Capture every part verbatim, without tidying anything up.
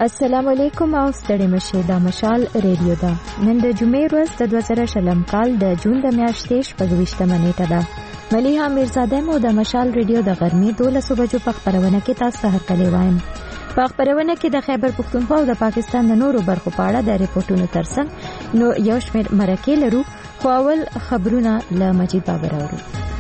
السلام علیکم او ستړي مشه دا مشال ریډیو دا نن د جمعې ورځ د دوه زره شلم کال د جون د میاشتې شپږویشتمه نیټه ده. ملیحه میرزاده مو د مشال ریډیو د غرمې دولس بجو په خبرونه کې تاسو ته هرکلی وایم. په خبرونه کې د خیبر پښتونخوا او د پاکستان د نورو برخو په اړه د ریپورتونو ترڅنګ نو یو شمېر مرکې لرو، خو اول خبرونه له مجید بابر اورو.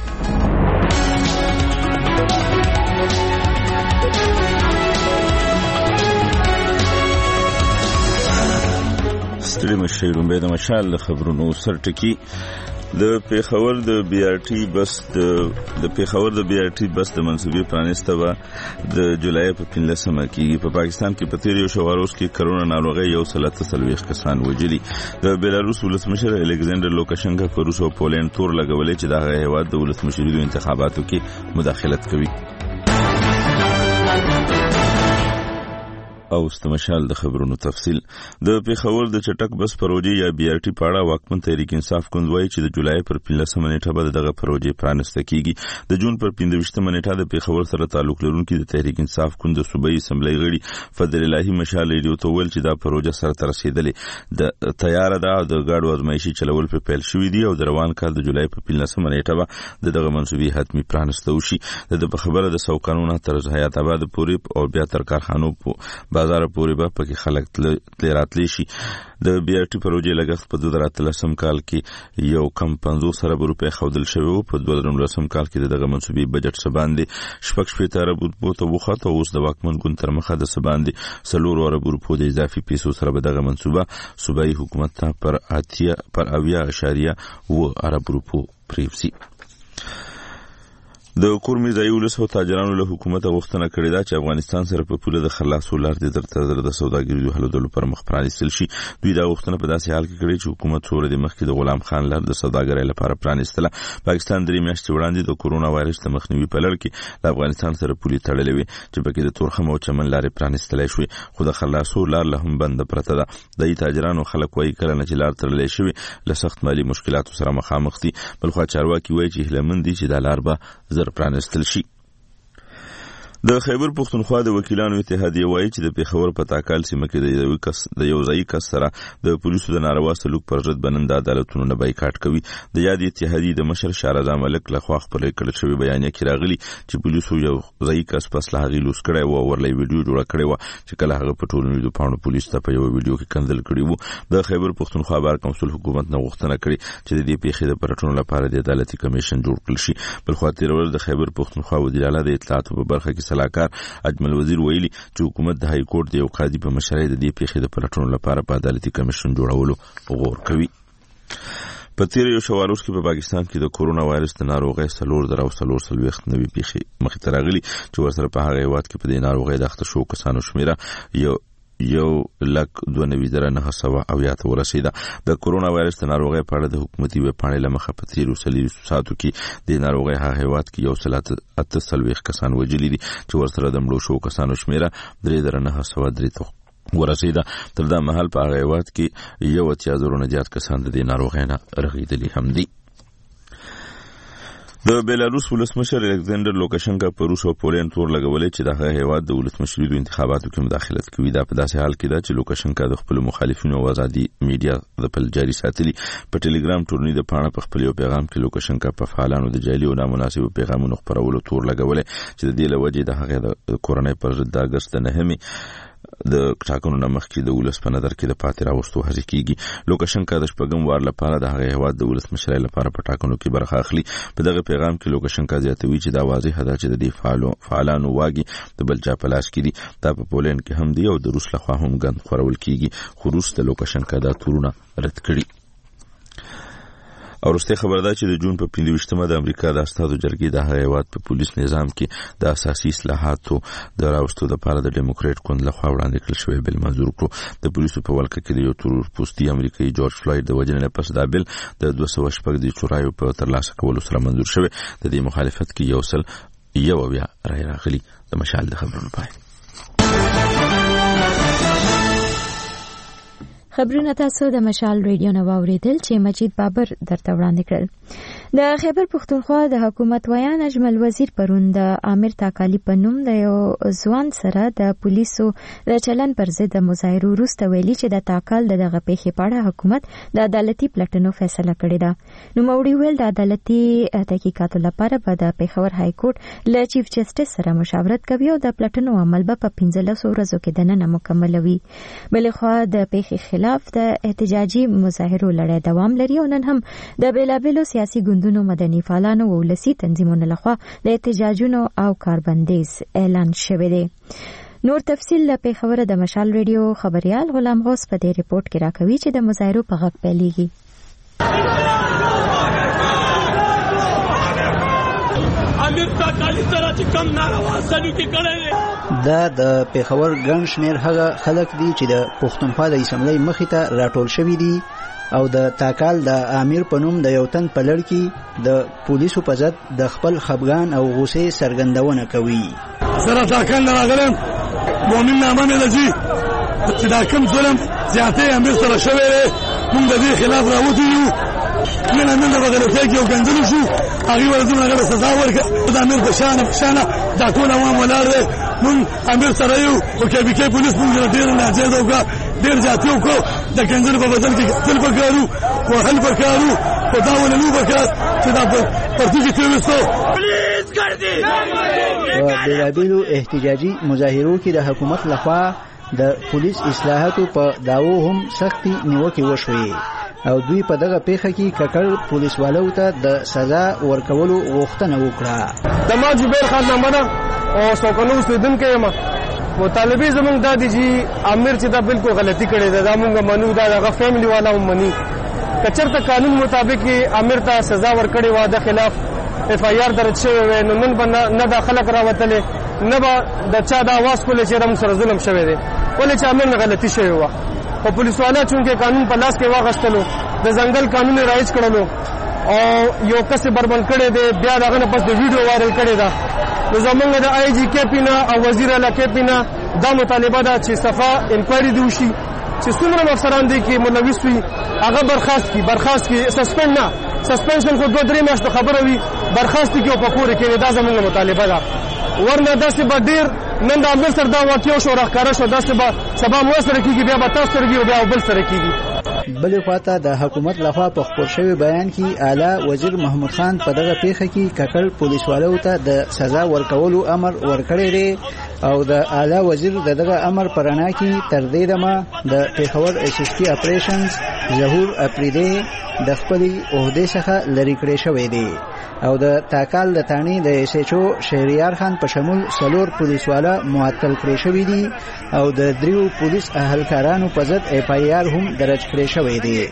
ستړي مشه رومبه د مشال خبرونو سرټکی د پیښور د بي آر ټي بس د د پیښور د بي آر ټي بس د منصوبې پرانیسته و د جولای په پنځلسمه کې په پاکستان کې په تیر یو شواروز کې کرونا ناروغي یو سل تسلويخ کسان وجلي. د بیلاروس ولسمشر الکساندر لوکاشنکا په روس او پولند تور لګولې چې دغه هیواد د ولسمشریدو انتخاباتو کې مداخلت کوي. او استمشال د خبرونو تفصیل د پیښور د چټک بس پروژې یا بي آر ټي پاړه واکمن تحریک انصاف کوندوي چې د جولای پر پنځلسمه نیټه به دغه پروژې پرانسته کیږي. د جون پر پنځویشتمه نیټه د پیښور سره تعلق لرونکي د تحریک انصاف کوند صوبایي اسمبلی غړي فضل الهي مشال ریډیو ته ویل چې دا پروژه سره تر رسیدلې د تیار ده او د ګاډو ازمایشي چلول په پیل شوې دي او د روان کال د جولای په پنځلسمه نیټه به دغه منصوبې حتمی پرانسته وشي. د خبره د سو قانون تر حیات آباد پورې او بیا تر کارخانو بازار پورې به پکې خلک تل راتلی شي. د بي آر ټي پروژې لګښت په دوه زره اتلسم کال کې یو کم پنځوس ارب روپۍ خودل شوی او په دوه زره نولسم کال کې دغه منصوبې بجټ سباندې شپږ شپږ ارب روپۍ ته وخته. اوس د واکمن ګوند تر مخه د سباندې څلور ارب روپۍ د اضافي پیسو سره به دغه منصوبه صوبایي حکومت ته پر اتیا پر اویا اشاریه و ارب روپۍ پریوسی. د کورمي ځای ولسو تاجرانو له حکومت غوښتنه کړې ده چې افغانستان سره په پوله د خلاصو لار د تر د سوداګریو حلولو پر مخ پرانیستل شي. دوی دا غوښتنه په داسې حال کې کړې چې حکومت څوره د مخکې د غلام خان لار د سوداګرۍ لپاره پرانیستله. پاکستان درې میاشتې وړاندې د کورونا وایرس د مخنیوي په لړ کې له افغانستان سره پولې تړلې وې چې پکې د تورخم او چمن لارې پرانیستلای شوې، خو د خلاصو لار له هم بنده پرته ده. د تاجرانو خلک وایي کله نه چې لار تړلې شوې له سخت مالي مشکلاتو سره مخامخ دي. بلخوا چارواکي وایي چې هیله مند دي چې دا لار به زر پرانیستل شي. د خیبر پښتونخوا د وکیلانو اتحادیه وایي چې د پیښور په تاکال سیمه کې د یو کس د یو ځای کس سره د پولیسو د ناروا سلوک پر ضد بنند عدالتونو نه بایکاټ کوي. د یاد اتحادیه د مشر شهرزاد ملک لخوا خپل کړل شوی بیانیه کې راغلی چې پولیسو یو ځای کس پس له هغه لوس کړی و او ورلې ویډیو جوړ کړی و چې کله هغه په ټولنیزو پاڼو پولیس ته په یو ویډیو کې کنځل کړی وو. د خیبر پښتونخوا بار کونسل حکومت نه غوښتنه کړې چې د دې پیښې د پرټونو لپاره د عدالتي کمیشن جوړ کړل شي. بل خو تیر ورځ د خیبر پښتونخوا وزیر اعلی د اطلاعاتو په برخه کې صلاحکار اجمل وزیر ویلي چې حکومت د های کورټ د یو قاضي په مشرۍ د دې پیښې د پلټنو لپاره په عدالتي کمیشن جوړولو غور کوي. په تیر یو شواروز کې په پاکستان کې د کورونا وایرس د ناروغۍ څلور زره او څلور څلوېښت نوي پیښې مخې ته راغلي چې ورسره په هغه هیواد کې په دې ناروغۍ د اخته شوو کسانو شمیره یو یو لک دوه نوي زره نه سوه اویا ته ورسېده. د کورونا وایرس د ناروغۍ په اړه د حکومتي ویبپاڼې له مخه په تیرو څلوېښتو ساعتو کې د ناروغۍ هغه هیواد کې یو سل اته څلوېښت کسان وژلي دي چې ورسره د مړو شوو کسانو شمیره درې زره نه سوه درې ته ورسېده. تر دا مهال په هغه هیواد کې یو اتیا زرو نه زیات کسان د دې ناروغۍ نه رغېدلي هم دي. د بیلاروس ولسمشر الکساندر لوکاشنکا په روس او پولند تور لګولې چې دغه هیواد د ولسمشریدو انتخاباتو کې مداخلت کوي. دا په داسې حال کې ده چې لوکاشنکا د خپل مخالفینو او ازادي میډیا د پل جاري ساتلي. په ټلګرام ټورني د پاڼه په خپل یو پیغام کې لوکاشنکا په فعالانو د جعلي او نامناسب پیغامونو خپرولو تور لګولې چې د دې له وجې د هغه د کورنۍ پر ضد د اګست د نهمې د ټاکنو نه مخکې د ولس په نظر کې د پاتې راوستو هڅې کیږي. لوکاشنکا د شپږم وار لپاره د هغه هیواد د ولسمشرۍ لپاره په ټاکنو کې برخه اخلي. په دغه پیغام کې لوکاشنکا زیاتوي چې دا واضح ده چې د دې فعالانو واګي د بل چا په لاس کې دي. دا په پولند کې هم دي او د روس لخوا هم ګند خورول کیږي، خو روس د لوکاشنکا دا تورونه رد کړي. او وروسته خبر ده چې د جون په پنځویشتمه د امریکا د استادو جرګې د هغه هیواد په پولیس نظام کې د اساسي اصلاحاتو د راوستو لپاره د ډیموکریټ ګوند لخوا وړاندې کړل شوی بل منظور کړو. د پولیسو په ولکه کې د یو تور پوستي امریکایي جورج فلوید د وژنې پس دا بل د دوه سوه شپږ د چورایو په ترلاسه کولو سره منظور شوی. د دې مخالفت کې یو سل یو بیا رای راغلی. د مشال د خبرونو پای. خبرونه تاسو د مشال ریډیو نو اوریدل چې مجید بابر درته وړاندې کړل. د خیبر پښتونخوا د حکومت ویان اجمل وزیر پرون د عامر تاکالی په نوم د یو ځوان سره د پولیسو د چلن پر ضد مظاهره وروسته ویلي چې د تاکال دغه پیښې په اړه حکومت د عدالتي پلټنو فیصله کړې ده. نو موري ویل د عدالتي تحقیقاتو لپاره به د پیښور های کورټ له چیف جسټس سره مشاورت کوي او د پلټنو عمل به په پنځلس ورځو کې دننه مکملوي. بلخوا د پیښې خلاف د احتجاجي مظاهرو لړۍ دوام لري او نن هم د بیلابیلو سیاسي ګوندونو مدني فعالانو او ولسي تنظیمونو لخوا د احتجاجونو او کاربندیز اعلان شوی دی. نور تفصیل له پیښور د مشال ریډیو خبريال غلام غوث په دې ریپورت کې راکوي چې د مظاهرو په غږ پیلېږي. دا د پیښور ګڼ شمېر هغه خلک دي چې د پښتونخوا د اسمبلی مخې ته راټول شوي دي او د تاکال د امیر په نوم د یو تن په لړ کې د پولیسو په ضد د خپل خپګان او غوسې څرګندونه کوي. سره تاکال راغلم مؤمن نامه مې لږی چې دا کوم ظلم زیاتې امیر سره شوی دی موږ د دې خلاف راوتو یو من امیر د بغلطۍ کې یو ګنځلو شو هغې ورځونه هغه سزا ورکړه د امیر په شانه په شانه دا ټول عوام ولاړ دی موږ امیر سره یو او کې بي کې پولیس موږ ډېر ناجیزه وکړه ډېر زیاتې وکړو د ګنځلو په بدل کې قتل پکارو وهل پکارو خو دا ولنو پکار چې دا پرتې کې تېوستو پولیس کړ دي. په بېلابېلو احتجاجي مظاهرو کې د حکومت لخوا د پولیس اصلاحاتو په دعوو هم سختي نیوکې وشوې او دوی په دغه پیښه کې ککړ پولیسوالو ته د سزا ورکولو غوښتنه وکړه. د ما جبیر خان نامه ده او سوکنو اوسېدونکی یم. مطالبې زموږ دا دي چې امیر چې دا بالکل غلطي کړې ده دا موږ منو دا دغه فیملی والا هم مني. که چېرته قانون مطابق امیر ته سزا ورکړې وه د خلاف اف آی آر درج شوی وی نو نن به نه دا خلک راوتلې نه به د چا دا آواز کولې چې موږ سره ظلم شوی دی ولې چې امیر نه غلطي شوې وه. خو پولیسوالا چونکې قانون په لاس کې واخیستلو د ځنګل قانون یې رایج کړلو او یو کس یې بربند کړی دی بیا د هغه نه پس د ویډیو وایرل کړې ده. نو زمونږ د آی جي کیپي نه او وزیر اعلی کیپي نه دا مطالبه ده چې صفا انکوایري دې وشي چې څومره افسران دي کې ملوث وي هغه برخاست کړي برخاست کړي سسپند نه سسپنشن خو دوه درې میاشتو خبره وي برخاست کړي او په پورې کې دا زمونږ مطالبه ده. ورنه داسې به ډېر نن د امیر سره دا واقع شو راښکاره شو داسې به سبا مو سره کېږي بیا به تاسو سره کېږي بیا بل سره کېږي. بلې خواته د حکومت لخوا په خپور شوي بیان کې اعلی وزیر محمود خان په دغه پیښه کې ککړ پولیسوالو ته د سزا ورکولو امر ورکړی دی او د اعلی وزیر د دغه امر په رڼا کې تر دې دمه د پیښور ایس ایس ټي اپریشنز ظهور اپریدي د خپلې عهدې څخه لرې کړی شوی دی او د تاکال د تاني د ایس ایچ او شهریار خان په شمول څلور پولیسوالا معطل کړی شوي دي او د دریو پولیس اهلکارانو په ضد اف آی آر هم درج کړی شوی دی.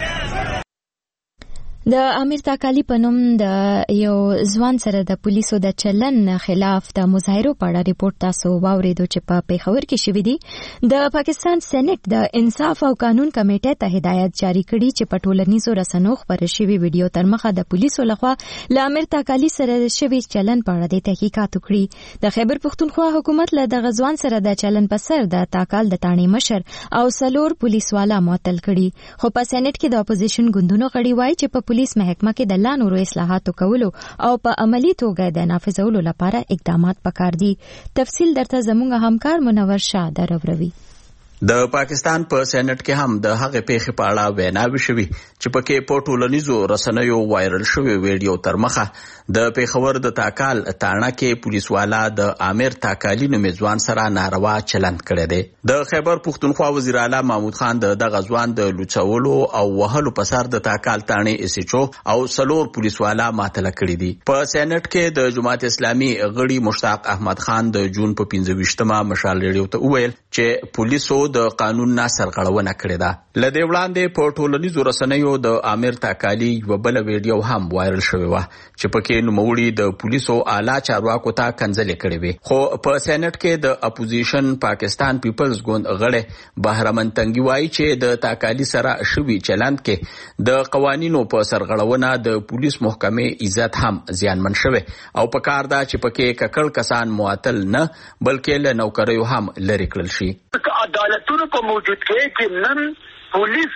د امیر تاکالی په نوم د یو ځوان سره د پولیسو د چلن خلاف د مظاهرو په اړه ریپورت تاسو واوریدو چې په پیښور کې شوی دی. د پاکستان سېنات د انصاف او قانون کمیټې ته هدایت جاری کړي چې په ټولنیزو رسنیو خبرې شوی ویډیو تر مخه د پولیسو لخوا ل امیر تاکالی سره شوی چلن په اړه د تحقیقات وکړي. د خیبر پښتونخوا حکومت له د غزوان سره د چلن په سر د تاکال د تانی مشر او سلور پولیسوالا معطل کړي. خو په سېنات کې د اپوزیشن ګوندونو غړي وایي چې په پولیس محکمه کې د لا نورو اصلاحاتو کولو او په عملی توګه د نافذولو لپاره اقدامات پکار دي. تفصیل درته زموږ همکار منور شاه دروروي. د پاکستان په سېنات کې هم د هغه پیښې په اړه ویناوي شوې چې پکې په ټولنیزو رسنیو وایرل شوی ویډیو تر مخه د پیښور د تاکال تاڼه کې پولیسوالا د امیر تاکالی نومې ځوان سره ناروا چلند کړی دی. د خیبر پښتونخوا وزیر اعلی محمود خان د دغه ځوان د لوڅولو او وهلو په سر د تاکال تاڼې ایس ایچ او او سلور پولیسوالا معطل کړي دي. په سېنات کې د جماعت اسلامي غړي مشتاق احمد خان د جون په پنځه ویشتمه مشال ریډیو ته وویل چې پولیسو د قانون نه سرغړونه کړې ده. لدې وړاندې په ټولنیزو رسنیو د امیر تاکالی یو بل ویډیو هم وایرل شوی و چې پکې نوموړي د پولیسو اعلی چارواکو ته کنځلې کړې وي. خو په سېنات کې د اپوزیشن پاکستان پیپلز ګوند غړي بهرمن تنګي وایي چې د تاکالی سره شوی چلند کې د قوانینو په سرغړونه د پولیس محکمې عزت هم زیانمن شوی او په کار دا چې پکې ککړ کسان معطل نه بلکې له نوکریو هم لرې کړل شي. عدالتونو په موجود کې چې نن پولیس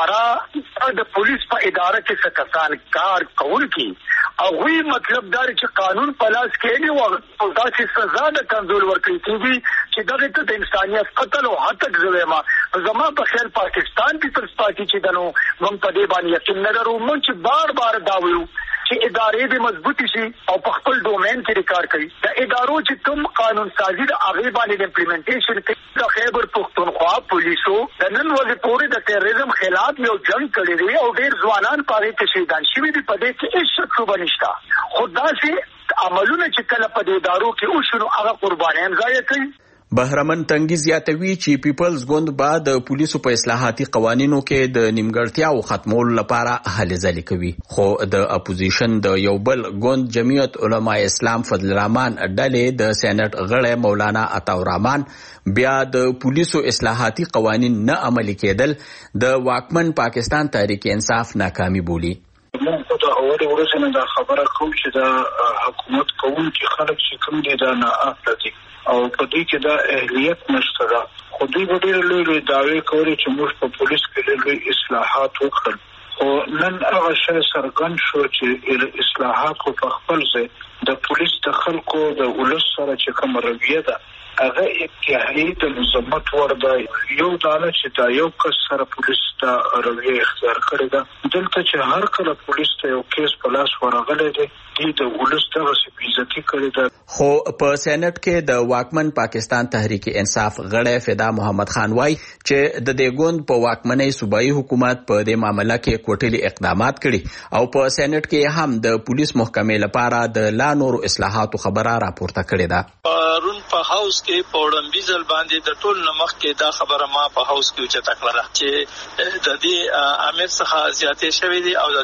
اداره د پولیس په اداره کې څه کسان کار کوونکي او وی مطلب دا چې قانون په لاس کې نه و او دا چې سزا د کنټرول ورکړي کیږي چې دغه ته د انسانیت قتل او حتی زما زما په خیال پاکستان پیپلز پارټي چې دنو موږ په دې باندې یقین نه لرو موږ چې بار بار دا ویو چې ادارې به مضبوطی شي او په خپل ډومین کې کار کوي د ادارو چې کوم قانون سازي د هغه باندې امپلیمنټیشن کوي د خیبر پختونخوا پولیسو د نن ورځې پورې د تیرریزم خلاف یو جنگ کړی دی او ډېر ځوانان پاره کې شهیدان شوي دي په دې کې هیڅ شک شوبه نشته خو داسې عملونه چې کله په دې ادارو کې وشو هغه قربانیان ضایع کوي. بهرمن تنګي زیاتوي چې پیپلز ګوند بعد پولیسو په اصلاحاتي قوانینو کې د نیمګړتیاو ختمولو لپاره هلې ځلې کوي خو د اپوزیشن د یو بل ګوند جمعیت علماء اسلام فضل الرحمن ډلې د سېنات غړی مولانا عطاالرحمن بیا د پولیسو اصلاحاتي قوانین نه عملي کېدل د واکمن پاکستان تحریک انصاف ناکامي بولي. موږ په دا اوري ورسنه دا خبره کوم چې دا حکومت کوونکي خلک چې کوم دي دا نه اپلاتي او په دې کې دا اهلیت نشته ده خو دوی به ډېر لوی دعوې کوي چې موږ په پولیس کې لوی اصلاحات وکړل خو نن هغه شی څرګند شو چې اصلاحات په خپل ځای د پولیس د خلکو د ولس سره چې کوم رویه ده هغه اتحادی د مزمت ور دی یو دانه چې دا یو کس سره پولیس ته رویه اختیار کړی ده دلته چې هر کله پولیس ته یو کیس په لاس ورغلی دی دی د ولس دغه سپیزتی کړی ده. خو په سېنات کې د واکمن پاکستان تحریک انصاف غړی فدا محمد خان وای چې د دې ګوند په واکمنۍ صوبایي حکومت په دې معاملې کې کوټلي اقدامات کړي او په سېنات کې هم د پولیس محکمې لپاره د لا نورو اصلاحاتو خبره راپورته کړې ده. رون په هاوس کې په وړاندې ځل باندې د ټول نمخ کې دا خبره ما په هاوس کې چته کړله چې د دې امیر څخه زیاتې شوې دي او د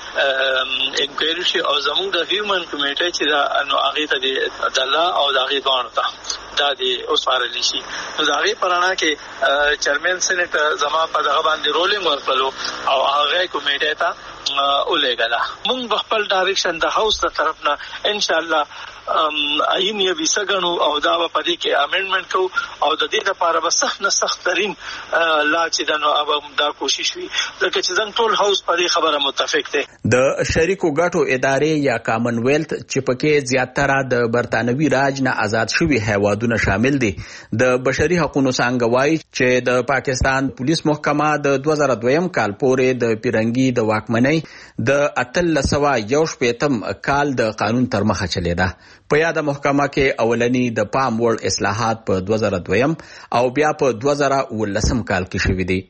دې انکوایري شي او زموږ د هیومن کمیټې چې دا نو هغه ته د الله او د هغه دوانو ته دا دی اوس فارلی شي نو دا غي پرانا کې چیرمن سېنات زما په دغه باندې رولینګ ورکړو او هغه کمیټې ته ولېګلا موږ خپل ډایرکشن د هاوس تر طرف نه ان شاء الله آئین یې وسګنو او دا په دې کې امندمنت کو او د دې لپاره به سخت نه سخت ترين لا چې دنو اب دا کوشش وي لکه چې څنګه ټول هاوس په دې خبره متفق دي. د شریکو ګټو ادارې یا کامن ویلث چې پکې زیاتره د برتانوي راج نه آزاد شوي هیوادونه شامل دي د بشري حقوقو څنګه وایي چې د پاکستان پولیس محکمه د دوه زره دویم کال پورې د پیرنګي د واکمنۍ د اتلسوا یو شپېتم کال د قانون تر مخه چلے ده. په یاده محکمه کې اولنی د پام وړ اصلاحات په دوه زره دویم او بیا په دوه زره ولسم کال کې شوي دي.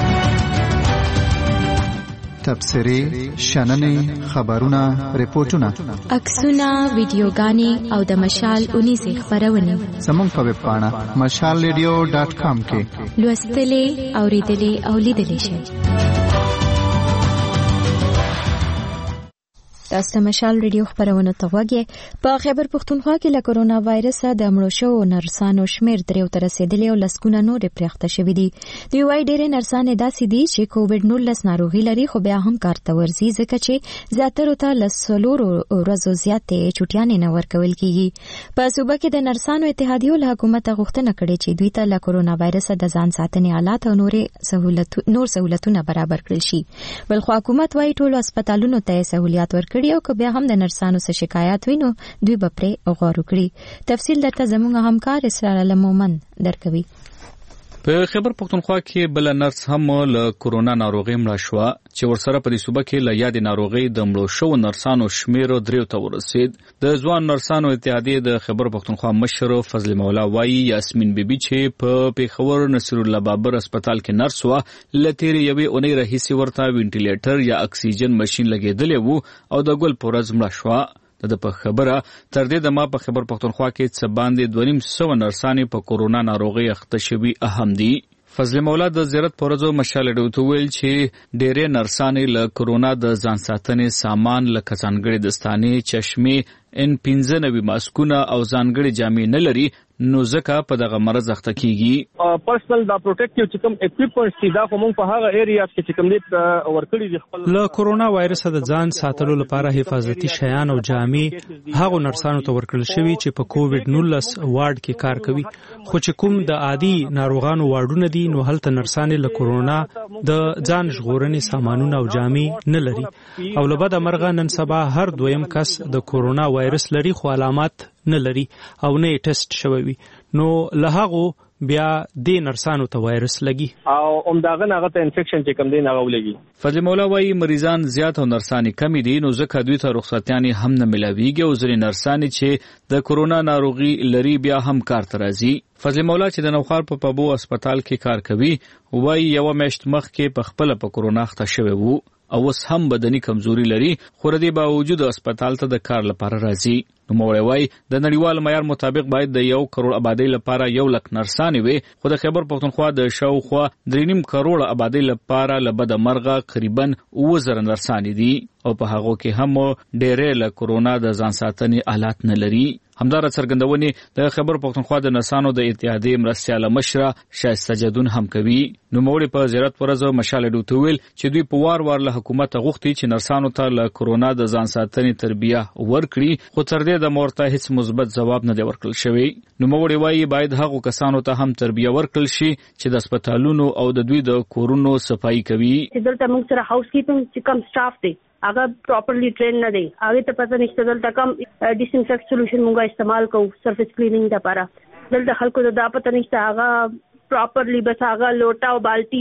تبصرې، شننې، خبرونه، ریپورتونه، عکسونه، ویډیوګانې او د مشال اونیزې خپرونې زموږ په ویب پاڼه مشال ریډیو ډاټ کام کې لوستلې، اوریدلې او لیدلې شئ. تاسو مشال ریډیو خبرونه توګه په خیبر پختونخوا کې له کرونا وایرس د مړو شوو نرسانو شمیر دریو تر رسیدلی او لسګونه نور پرېخته شوی دي. دوی وايي ډېر نرسان داسې دي چې کووډ نولس ناروغي لري خو بیا هم کار ته ورځي ځکه چې زیاتره ته لسلور ورځو زیاتې چټیانې نه ورکول کیږي. په صوبه کې د نرسانو اتحادیو له حکومت غوښتنه کړې چې دوی ته له کرونا وایرس د ځان ساتنې آلات او نور سہولت نور سہولتونه برابر کړل شي. بل خو حکومت وايي ټول هسپتالونو ته سہولیات ورکړي او که بیا هم د نرسانو څخه شکایت وینو دوی به پرې غور وکړي. تفصیل درته زموږ همکار اسرائیل مومن درکوي. په خیبر پختونخوا کې بل نرس هم له کورونا ناروغي مړه شو چې ورسره په دې صوبه کې له یاد ناروغي د مړو شو نرسانو شمیر دریو ته ورسید. د ځوان نرسانو اتحادیې د خیبر پختونخوا مشر فضل مولا وایي یاسمین بیبي چې په پیښور نصر الله بابر هسپتال کې نرس و لتیر یوې اونۍ راهیسې ورته وینټیلیټر یا اکسیجن ماشين لګېدلې وو او د ګل پورز مړه شو. د په خبره تر دې د ما په خیبر پختونخوا کې څه باندې دوه نیم سوه نرسانې په کورونا ناروغي اخته شوي اهم دي. فضل مولا د زیارت پرځو مشال ډوته ویل چې ډېرې نرسانې له کورونا د ځان ساتنې سامان لکه ځانګړي دستانې، چشمې، ان پنځه نوي ماسکونه او ځانګړي جامې نه لري نو ځکه په دغه مرض اخته کیږي. پرسنل دا پروټیکټیو چې کوم اکوپمنټس دي دا کوم په هغه ایریا کې چې کوم دي ورکړي دي خپل له کورونا وایرس د ځان ساتلو لپاره حفاظتي شیان او جامې هغه نرسانو ته ورکړل شوی چې په کووډ نولس وارډ کې کار کوي، خو چې کوم د عادي ناروغانو وارډونه دي نو هلته نرسانې له کورونا د ځان ژغورنې سامانونه او جامې نه لري او له بده مرغه نن سبا هر دویم کس د کورونا وایرس لري خو علامات نه لري او نه ټیسټ شوی نو له هغه بیا د نرسانو ته وایرس لګي او همداغه هغه ته انفیکشن چې کوم دی نه ولګي. فضل مولا وايي مریضان زیات او نرسانې کم دي نو ځکه دوی ته رخصتیانې هم نه ملاويږي او ځینې نرسانې چې د کورونا ناروغي لري بیا هم کار ته راځي. فضل مولا چې د نوخار په پابو هسپتال کې کار کوي وايي یو میاشت مخکې په خپل په کورونا اخته شوی وو او اوس هم بدني کمزوري لري خو ردی باوجود هسپتال ته د کار لپاره راځي. نو موړی وای د نړیوال معیار مطابق باید د یو کروڑ آبادی لپاره یو لک نرسانې وي خو د خیبر پښتونخوا د شاوخوا درې نیم کروڑ آبادی لپاره لبد مرغه تقریبا اوه زره نرسانې دي او په هغه کې هم ډېرې له کورونا د ځان ساتنې آلات نه لري. همدار څرګندونې د خیبر پښتونخوا د نرسانو د اتحادیې مرستیاله مشره شایسته جدون هم کوي. نو موړی په زیارت ورځ مشال ډوټ ویل چې دوی په وار وار له حکومت غوښتي چې نرسانو ته له کورونا د ځان ساتنې تربیه ورکړي خو تر دې د مورته هیڅ مثبت ځواب نه دی ورکړل شوی. نو موړی وایي باید هغو کسانو ته هم تربیه ورکړل شي چې د هسپتالونو او د دوی د کورونو صفایي کوي. دلته موږ سره هاوس کیپینګ چې کم سټاف دی هغه پراپرلی ټرین نه دی، هغه ته پته نشته دلته کم ډیس انفیکټ سولوشن موږ استعمال کوو سرفیس کلینینګ لپاره. دلته خلکو ته دا پته نشته هغه پراپرلی بس هغه لوټا او بالټي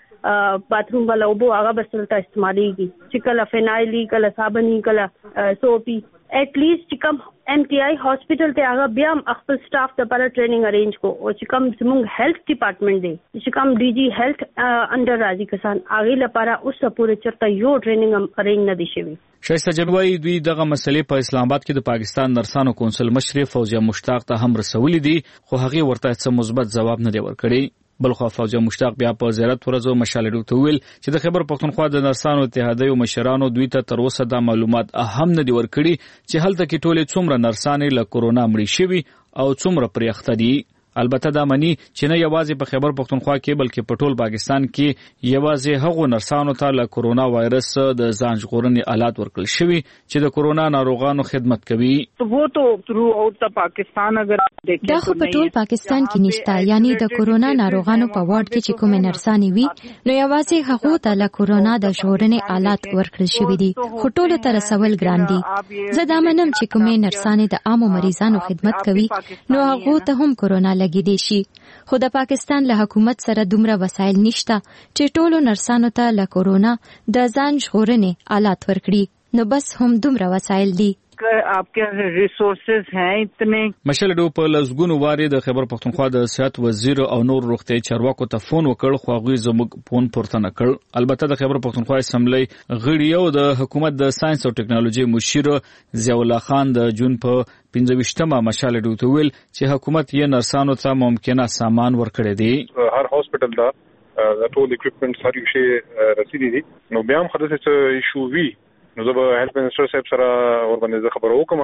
او باتروم والا اوبو هغه بس دلته استعمالېږي چې کله فینایلی کله صابنی کله سوپی ایٹ لیسٹ چې کوم ایم ټي آی هاسپټل ته هغه بیا خپل سټاف ته پر ټریننګ ارینج کو او چې کوم زموږ هیلث ډپارټمنټ دی چې کوم ډي جی هیلث انډر راځي کسان هغه لپاره اوس پورې چرته یو ټریننګ ارینج نه دی شوی. شایسته جنوي دوی دغه مسلې په اسلام آباد کې د پاکستان نرسانو کونسل مشر فوزیه مشتاق ته هم رسولې دي خو هغه ورته څه مثبت ځواب نه دی ورکړی. بلخو فوزیه مشتاق بیا په زیارت ورځو مشال ډوټ ویل چې د خیبر پښتونخوا د نرسانو اتحادیې او مشرانو دوی ته تر اوسه د معلومات اهم نه دی ورکړي چې هلته کې ټولې څومره نرسانې له کورونا مړې شوي او څومره پرې اخته دي. البته دا مني چې نه یوازې په خیبر پښتونخوا کې بلکې په ټول پاکستان کې یوازې هغو نرسانو ته له کورونا وایرس د ځان ژغورنې آلات ورکړل شوي چې د کورونا ناروغانو خدمت کوي. وہ تو تھرو آؤٹ د پاکستان اگر دا خو په ټول پاکستان کې نشته، یعنی د کورونا ناروغانو په وارډ کې چې کوم نرسانې وي نو یوازې هغه ته له کورونا د ژغورنې آلات ورکړل شوي دي خو ټول تر سوال ګران دي. زه دا منم چې کوم نرسانې د عامو مریضانو خدمت کوي نو هغه ته هم کورونا لګي دي شي خو د پاکستان له حکومت سره دومره وسایل نشته چې ټولو نرسانو ته له کورونا د ځان ژغورنې آلات ورکړي نو بس هم دومره وسایل دي. آپ کے ریسورسز ہیں اتنے. مشل ډو په لزګونو واري د خیبر پښتونخوا د صحت وزیر او نور روغتي چارواکو ته فون وکړ خو هغه زموږ فون پورته نه کړ. البته د خیبر پښتونخوا اسمبلی غړي او د حکومت د ساينس او ټکنالوژي مشیر ضیاء الله خان د جون په پنځه ویشتمه مشال ډو ته ویل چې حکومت یې نرسانو ته ممکنه سامان ورکړي دي. هر هاسپټل دا د ټول اکوپمنټ هر یو شی رسیدي دي نو بیا هم خدای څه ایشو وی نو زه به هیلث منسٹر صاحب سره ورباندې خبرو وکم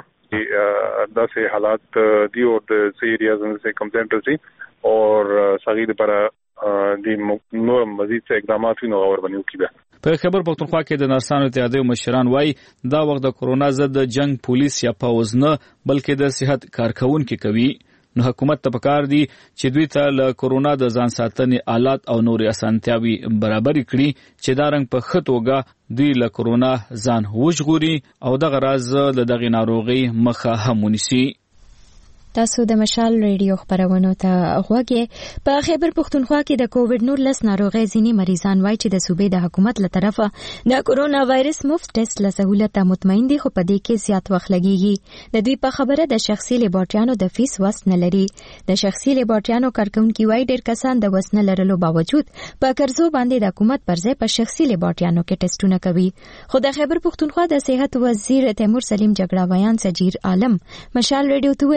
چې دا سه حالات دی او د سیریاز نه کمپلینټ راځي او صغیر پر د نو مزید اقدامات نو ورباندې وکړي. په خبر پښتونخوا کې د نرسانو اتحادیې مشران وای دا وخت د کورونا ضد جنگ پولیس یا پوز نه بلکې د صحت کارکونکو کوي. نو حکومت ته پکار دي چې دوی ته له کورونا د ځان ساتنې آلات او نورې اسانتیاوي برابر کړي چې دا رنګ په ښه توګه دوی له کورونا ځان وژغوري او دغه راز د دغې ناروغۍ مخه هم ونیسي. تاسو د مشال ریډیو خبرونه ته غوږی. په خیبر پښتونخوا کې د کووډ نولس ناروغۍ ځینې مریضان وایي چې د صوبې د حکومت له طرفه د کورونا وایرس مفت ټیسټ له سہولت مطمئن دي خو په دې کې زیات وخت لګیږي. د دوی په خبره د شخصي لیبارټریانو د فیس وس نه لري. د شخصي لیبارټریانو کارکونکي وایي ډېر کسان د وس نه لرلو باوجود په قرضو باندې د حکومت پر ځای په شخصي لیبارټریانو کې ټیسټونه کوي. خو د خیبر پښتونخوا د صحت وزیر تیمور سلیم جګړه ویان سجیر عالم مشال ریډیو ته ویل چې په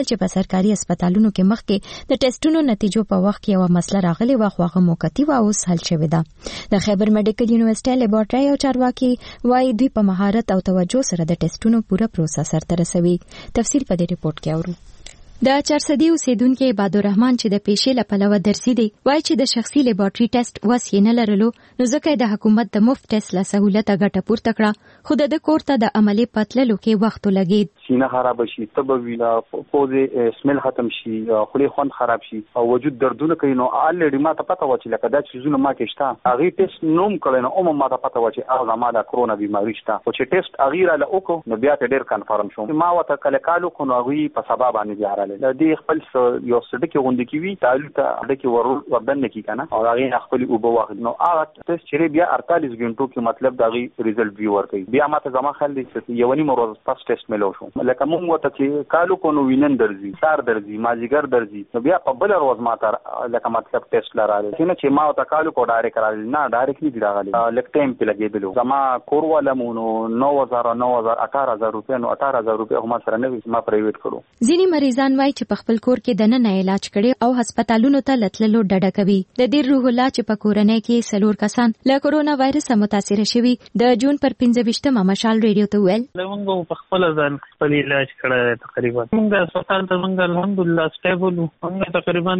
سرکاري هسپتالونو کې مخکې د ټیسټونو نتیجو په وخت کې یو مسله راغلی و خو هغه موقتی و اوس حل شوې ده د خیبر میډیکل یونیورسيټي لیبارټري او چارواکي وايي دوی په مهارت او توجه سره د ټیسټونو پوره پروسه سرته رسوي. تفصیل په دې ریپورت کې اورو. د چارسدي اوسیدونکو عبادالرحمن چې د پیښې له پلوه درسي دی وایي چې د شخصي لیبارټري ټیسټ وس یې نه لرلو نو ځکه د حکومت د مفت ټیسټ له سهولت ګټه پورته کړه خو د کور ته د عملي پتللو کې وخت لګید. سینه خراب شي تب ویلا پوزه سمیل ختم شي خولي خوند خراب شي او وجود دردونه کوي نو الریډي ما ته پته و چې لکه دا چیزونه ما کې شته هغه ټیسټ نوم کړي نو اومه ما ته پته و چې هغه ما د کرونا بیماری شته او چې ټیسټ اغیره له وکړو نو بیا ته ډیر کنفرم شوم ما وته کله کالو کو نو هغه په سبب باندې جاراله د دې خپل یو سړی کې غونډه کی وی تعالی ته د کې ورول وردن نه کی کنه او هغه خپل او بو واخد نو هغه ټیسټ چې بیا اړتالیس غنټو کې مطلب دا غي ریزلټ وی ورکړي بیا ماته زما خل دي چې یو نیم ورځ پس ټیسټ ملو شو لکه موږ وته چې کالو کو نو وینن درځي سار درځي ماجیګر درځي نو بیا په بل ورځ ماته لکه مطلب ټیسټ لراله چې نه چې ما وته کالو کو ډایرکټ کړل نه ډایرکټ نه دی راغلی لک ټایم په لګیدلو زما کور ولا مونو نو هزار نو هزار اټهار هزار روپیا نو اټهار هزار روپیا هم سره نه ما پرایویټ کړو. ځینې مریضان وایي چې په خپل کور کې د نن علاج کړي او هسپتالونو ته لتللو ډډه کوي. د دې روح الله چې په کورنۍ کې سلور کسان له کورونا وایرس متاثر شوي د جون پر پنځه ویشتمه مشال ریډیو ته ویل موږ په خپل ځان خپل علاج کړی تقریبا موږ هسپتال ته موږ الحمدلله سټیبل موږ تقریبا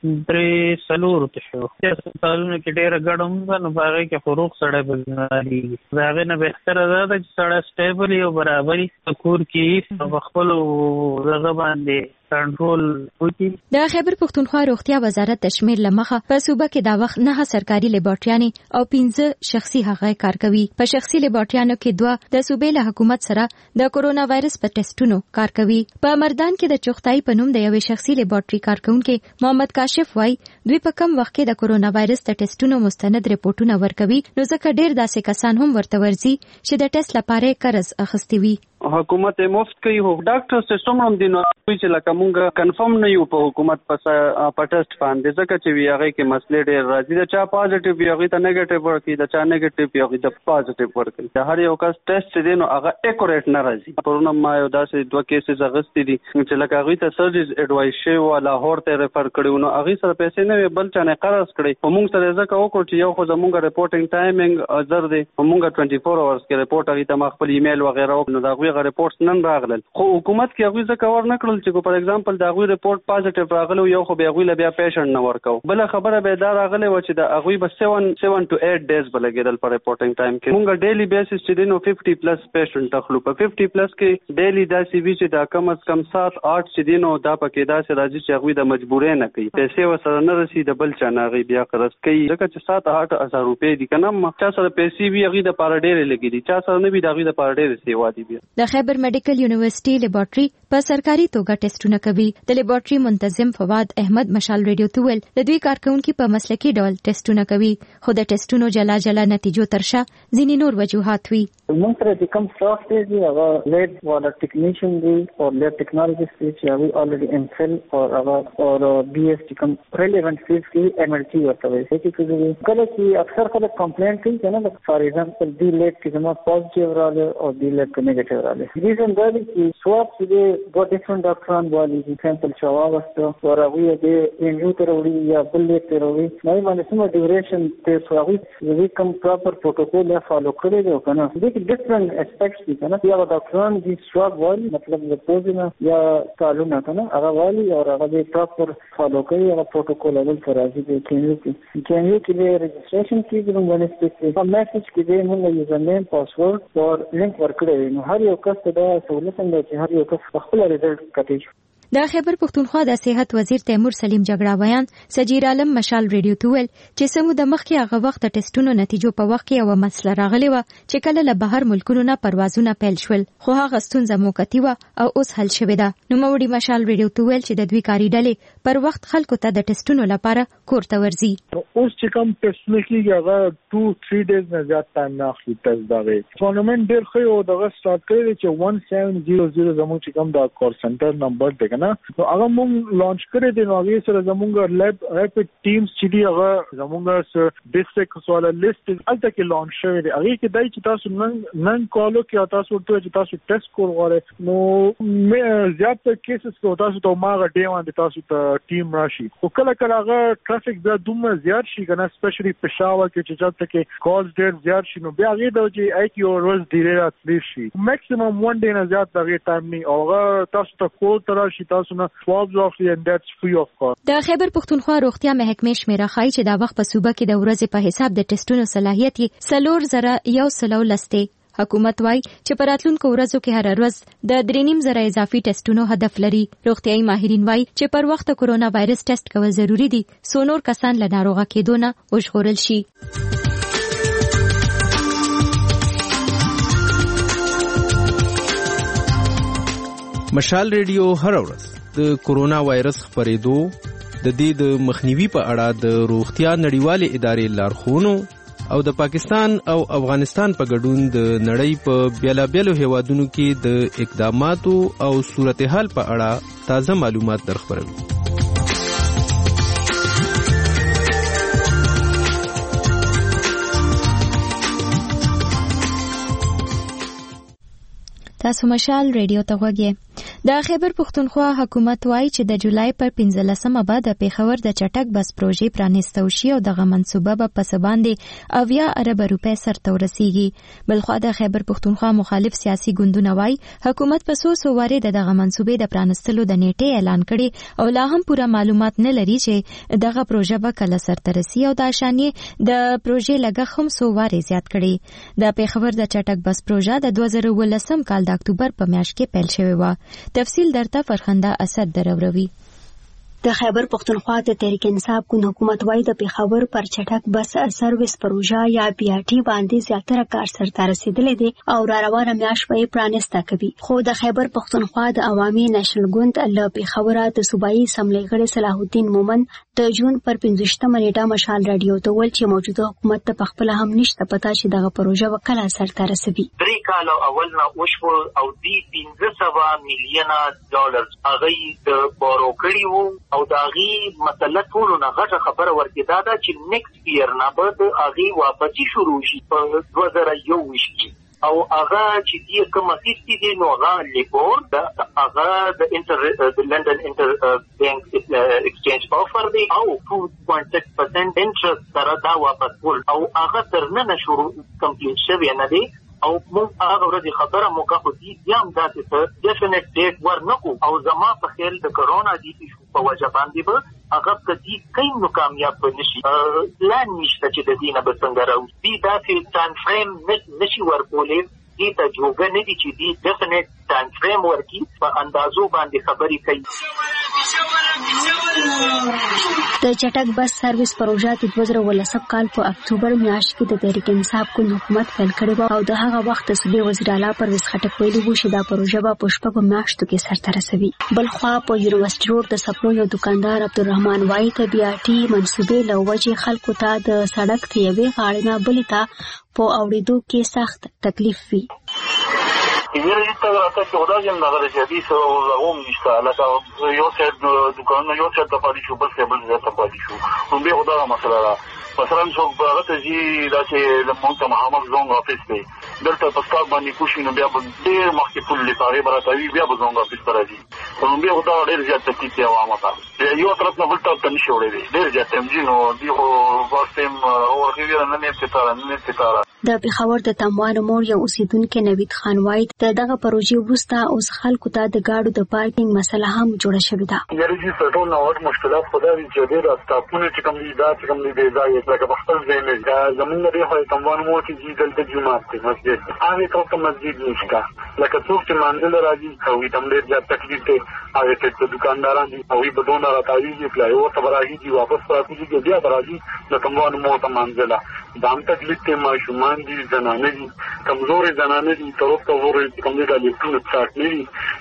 درې سلور ته شو هسپتالونو کې ډېر ګډم نو باغې کې فروغ سړی بلناري هغه نه بهتره ده چې سړی سټیبل او برابرۍ کور کې په خپل رغه باندې کنټرول وکړي. د خیبر پښتونخوا روغتیا وزارت د شمیر لمخه په صوبه کې دا وخت نه سرکاري لیبارټریانې او پنځه شخصي هغه کار کوي. په شخصي لیبارټریانو کې دوه د صوبې له حکومت سره د کورونا وایرس په ټیسټونو کار کوي. په مردان کې د چوختای په نوم د یوې شخصي لیبارټري کارکونکو محمد کاشف وای دوی په کم وخت کې د کورونا وایرس د ټیسټونو مستند ریپورتونه ورکوي نو ځکه ډیر داسې کسان هم ورته ورځي چې د ټیسټ لپاره قرض اخیستی وي. حکومت مفت کوي هو ډاکټر سیستم هم دي نو چې لکه مونږ کنفرم نه یو په حکومت پس په ټیسټ باندې ځکه چې وی هغه کې مسلې ډېر راځي دا چا پازټیو وی هغه ته نیگیټیو ورکړي دا چا نیگیټیو وی هغه ته پازټیو ورکړي دا هر یو کس ټیسټ دي نو هغه اکوریټ نه راځي. پرونه ما یو داسې دوه کیسز اغستې دي چې لکه هغه ته سرجریز اډوایس شوی ولا هور ته ریفر کړو نو هغه سره پیسې نه بل چا نه قرض کړي په مونږ سره ځکه وکړو چې یو خو زمونږ ریپورټینګ ټایمینګ ازر دی مونږ چوبیس اورز کې ریپورټ هغه ته خپل ایمیل وغیرہ نو دا غوي ریپورټ نن راغلل خو حکومت کې هغه ځکه ور نه کړل چې فار ایگزامپل دا غوي ریپورټ پازټیو راغلو یو خو به غوي بیا پیشنټ نه ورکاو بل خبره به دا راغله و چې دا غوي بس سیون ټو ایټ ډیز بلګیدل پر ریپورټینګ ټایم کې مونږ ډیلی بیسس چې دینو پچاس پلس پیشنټ تخلو په پچاس پلس کې ډیلی دا سی وی چې دا کم از کم سات آټ چې دینو دا پکې دا سره راځي چې غوي د مجبورې نه کوي پیسې وسره نه رسي د بل چا نه غي بیا قرض کوي ځکه چې سات آټ هزار روپۍ دي کنه ما چا سره پیسې وی غي د پاره ډېر لګي دي چا سره نه وی دا غي د پاره ډېر سیوا دي بیا. د خیبر میډیکل یونیورسيټي لیبارټري په سرکاري توګه ټیسټونه کوي. د لیبارټري منتظم فواد احمد مشال ریډیو ته ویل د دوی کارکونکو په مسلکي ډول ټیسټونه کوي خو د ټیسټونو جلا جلا نتیجو ترشا ځینې نور وجوهات وي. موږ سره د کوم سافټ ویر دی هغه لیب والا ټیکنیشن دی او لیب ټیکنالوژیست دی چې هغه الریډي ام فل او هغه او بي اس ټی کوم ریلیونت فیلډ کې ایم ال ټي ورته وایي چې کوي کله چې اکثر خلک کمپلین کوي کنه لکه فار ایگزامپل دی لیب کې زما پوزټیو راغله او دی لیب کې نیگیټیو راغله ریزن دا دی چې سواب چې د ډیفرنٹ ډاکټران والی سیمپل شوا واستو او هغه د ان یو تر وړي یا بل لیب تر وړي نه باندې سم ډیوریشن ته سوابي وی کوم پراپر پروتوکول یا فالو کړی دی کنه different aspects دي کنه یا ډاکټران دي سواب والی مطلب د پوزنه یا تعلق کنه هغه والی او هغه د پراپر فالو کوي هغه پروتوکول ول تر راځي د کینیو کې کینیو کې د رجسټریشن کې کوم باندې سپیسیفیک میسج کې د موږ یوزر نیم پاسورډ او لینک ورکړی نو هر یو کس ته دا سہولت هم چې هر یو کس خپل ریزلټ کټی. د خیبر پښتونخوا د صحت وزیر تیمور سلیم جګړه بیان سجیر عالم مشال ریډیو ته ویل چې سمو د مخکې هغه وخت ټیسټونو نتیجو په وخت کې یو مسله راغلی و چې کله له بهر ملکونو نه پروازونه پیل شول خو هغه ستونزه موقتی و او اوس حل شوې ده. نو موړي مشال ریډیو ته ویل چې د دوی کاری ډلې پر وخت خلکو ته د ټیسټونو لپاره کور ته ورځي. اوس چې کوم ټیسټونه کیږي هغه دوه درې ډیز نه زیات ټایم نه اخلي ټیسټ دغه ټورنمنت ډیر خو یو دغه سٹارټ کړی چې سیونزر زموږ چې کوم د کال سنټر نمبر دی کنه نو هغه مونږ لانچ کړی دی. نو هغه سره زمونږ لیب ریپټ ټیمز چې دی هغه زمونږ ډیسټریکټ سواله لیست الته کې لانچ شوی دی. هغه کې دای چې تاسو نن نن کالو کې تاسو ورته چې تاسو ټیسټ کول غواړئ نو زیات کیسز کې تاسو ته ماغه دی باندې تاسو ته ټیم راشي. او کله کله هغه ټرافیک بیا دومره زیات شي کنه سپیشلی پېښور کې چې چاته کې کالز ډېر زیات شي نو بیا هغه د چې آی کیو ورځ ډیره راتلی شي. میکسیمم ون ډے نه زیات هغه ټایم نه او تاسو ته کول تر شي تاسو نه سوابز اخلي اند دټس فری اف کاست. د خیبر پښتونخوا روغتیا محکمې شمیره خای چې دا وخت په صوبه کې د ورځې په حساب د ټیسټونو صلاحیت یې سلور زره یو سلو لسته. حکومت وای چې په راتلونکو ورځو کې هر ورځ د درې نیم زره اضافي ټیسټونو هدف لري. روغتیايي ماهرین وای چې پر وخت کورونا وایرس ټیسټ کول ضروری دي څو نور کسان له ناروغه کېدو نه وژغورل شي. مشال ریډیو هر ورځ د کورونا وایرس خپرېدو د دې د مخنیوي په اړه د روغتیا نړیوالې ادارې لارښوونو او د پاکستان او افغانستان په ګډون د نړۍ په بیلابیلو هیوادونو کې د اقداماتو او صورتحال په اړه تازه معلومات درخبروي. تاسو مشال ریډیو ته غوږی. د خیبر پښتونخوا حکومت وایي چې د جولای پر پنځلسمه به د پیښور د چټک بس پروژې پرانیستو شي او دغه منصوبه به په څه باندې اویا ارب روپۍ سرته ورسیږي. بلخوا د خیبر پښتونخوا مخالف سیاسي ګوندونه وایي حکومت په څو څو وارې د دغه منصوبې د پرانستلو د نیټې اعلان کړي او لا هم پوره معلومات نه لري چې دغه پروژه به کله سرته رسي او د شانې د پروژې لګښت هم څو وارې زیات کړي. د پیښور د چټک بس پروژه د دوه زره ولسم کال د اکتوبر په میاشت کې پیل شوې و. تفصیل درته فرخنده اسد دروروي. د خیبر پښتونخوا د تحریک انصاف ګوند حکومت وایي د پیښور پر چټک بس سرویس پروژه یا بی آر ټي باندې زیاتره کار سرته رسیدلی دی او را روانه میاشت به پرانسته کوي. خو د خیبر پښتونخوا د عوامي نېشنل ګوند له پیښور د صوبایي اسمبلی غړي صلاح الدین مومن د جون پر پنځوستمه نیټه مشال رادیو ته ویل چې موجوده حکومت ته په خپل هم نشته پتا چې دغه پروژه وکړه سرته رسوي. درې کال اول نه وشو او دی پنځه سوه میلیونه ډالر هغه د بورو کړي وو او دا غي مسله ټول نه غټه خبره ورکې دا ده چې نیکسټ ایئر نه به هغه واپسی شروع شي په دوه زره یوویشت کې او هغه چې دی کوم اخیستي دي نو هغه لیبور د هغه د انټر د لندن انټر بانک ایکسچینج آفر دی او two point six percent انټرست سره دا واپس ول او هغه تر نن شروع کمپلیټ شوی نه دی او موږ هغه ورځ خبره مو کا خو دې یم داسې څه ډیفینټ ډیټ ورنکو او زما په خیال د کرونا دی په وجه باندې به هغه کدي کین نو کامیاب نشي. پلان نشته چې د دینه به څنګه راوځي داسې ټایم فریم نشي ورکولې دې ته جوګه نه دي چې دې ډیفینټ ټایم فریم ورکی په اندازو باندې خبرې کوي. د چټک بس سرویس پروژه د دوه زره ولسم کال په اکتوبر میاشت کې د تحریک انصاف ګوند حکومت پیل کړی و او د هغه وخت صوبې وزیر اعلی پرویز خټک ویلي و چې دا پروژه به په شپږو میاشتو کې سرته رسوي. بلخوا په یونیورسيټي روډ د سپرو یو دکاندار عبدالرحمن وایي ته بیا ټي منصوبې له وجې خلکو ته د سړک ته یوې غاړې نه بلې ته په اوړېدو کې سخت تکلیف وي. Primero yo estaba acá que ahora ya me agarré a piso o la gomista la ka yo sé dukan yo sé ta pari shu bas ke bal ta pari shu un be khoda masala la مثلا څوک به ته جی دا چې د مونږ محمد زونګ افیس دی دلته په سټاپ باندې کوشي نو بیا به ډېر مخکې پول لپاره براتوي بیا به زونګ افیس ته راځي نو بیا خو دا ډېر زیات تکلیف دی عوامو ته یو طرف نه بل طرف ته نشي وړی ډېر زیات تمجي نو دی خو واستم او خیر نه نه ستاره نه ستاره. د پیښور د تموان مور یو اوسیدونکو نوید خان وایي د دغه پروژې وروسته اوس خلکو ته د گاډو د پارکینګ مسله هم جوړه شوې ده. یاري چې ټول نو وخت مشکلات خدای دې ډېر راستاپونه چې کوم دي دا چې کوم دي د ځای لکه بختل ځای نه دا زمونږ دی خو تموان مور چې دې دلته جمعه کې مسجد هغه ټول ته مسجد نشته لکه څوک چې منځل راځي او دې ډېر زیات تکلیف دی هغه ته دکانداران دي او په دونه راځي چې فلای او تبراهي دي واپس راځي چې بیا راځي د تموان مور ته منځله دا هم تکلیف ته ماشومان دي زنانه دي کمزوري زنانه دي تر اوسه ورې کوم دي د لیکونو څاټ نه دي